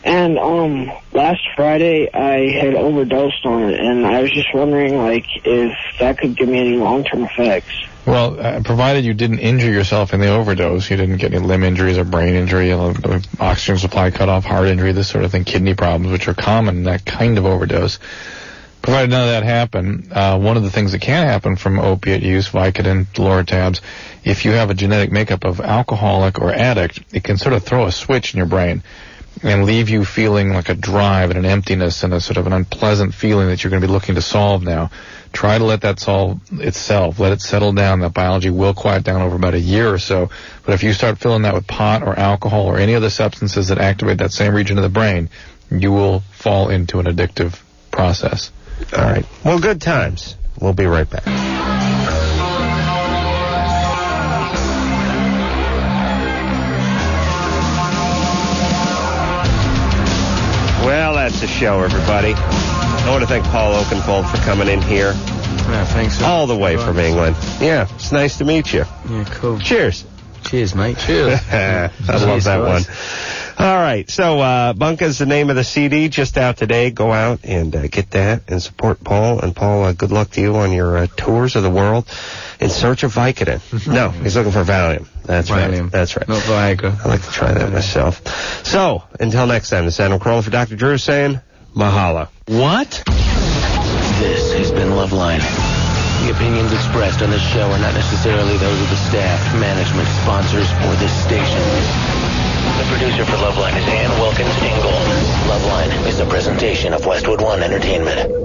And um, last Friday I had overdosed on it, and I was just wondering, like, if that could give me any long-term effects. Well, uh, provided you didn't injure yourself in the overdose, you didn't get any limb injuries or brain injury, uh, oxygen supply cut off, heart injury, this sort of thing, kidney problems, which are common in that kind of overdose. Provided none of that happened, uh, one of the things that can happen from opiate use, Vicodin, Lortabs, if you have a genetic makeup of alcoholic or addict, it can sort of throw a switch in your brain and leave you feeling like a drive and an emptiness and a sort of an unpleasant feeling that you're going to be looking to solve now. Try to let that solve itself. Let it settle down. That biology will quiet down over about a year or so. But if you start filling that with pot or alcohol or any other substances that activate that same region of the brain, you will fall into an addictive process. All right. Well, good times. We'll be right back. Well, that's the show, everybody. I want to thank Paul Oakenfold for coming in here. Yeah, thanks. All the way from England. Yeah, it's nice to meet you. Yeah, cool. Cheers. Cheers, mate. Cheers. I Cheers, love that guys. one. All right, so uh, Bunka's the name of the C D, just out today. Go out and uh, get that and support Paul. And Paul, uh, good luck to you on your uh, tours of the world in search of Vicodin. No, he's looking for Valium. That's Valium. right. That's right. Not Viagra. I'd like to try that myself. So, until next time, this is Adam Carolla for Doctor Drew saying, mahalo. What? This has been Loveline. The opinions expressed on this show are not necessarily those of the staff, management, sponsors, or this station. The producer for Loveline is Ann Wilkins Ingle. Loveline is a presentation of Westwood One Entertainment.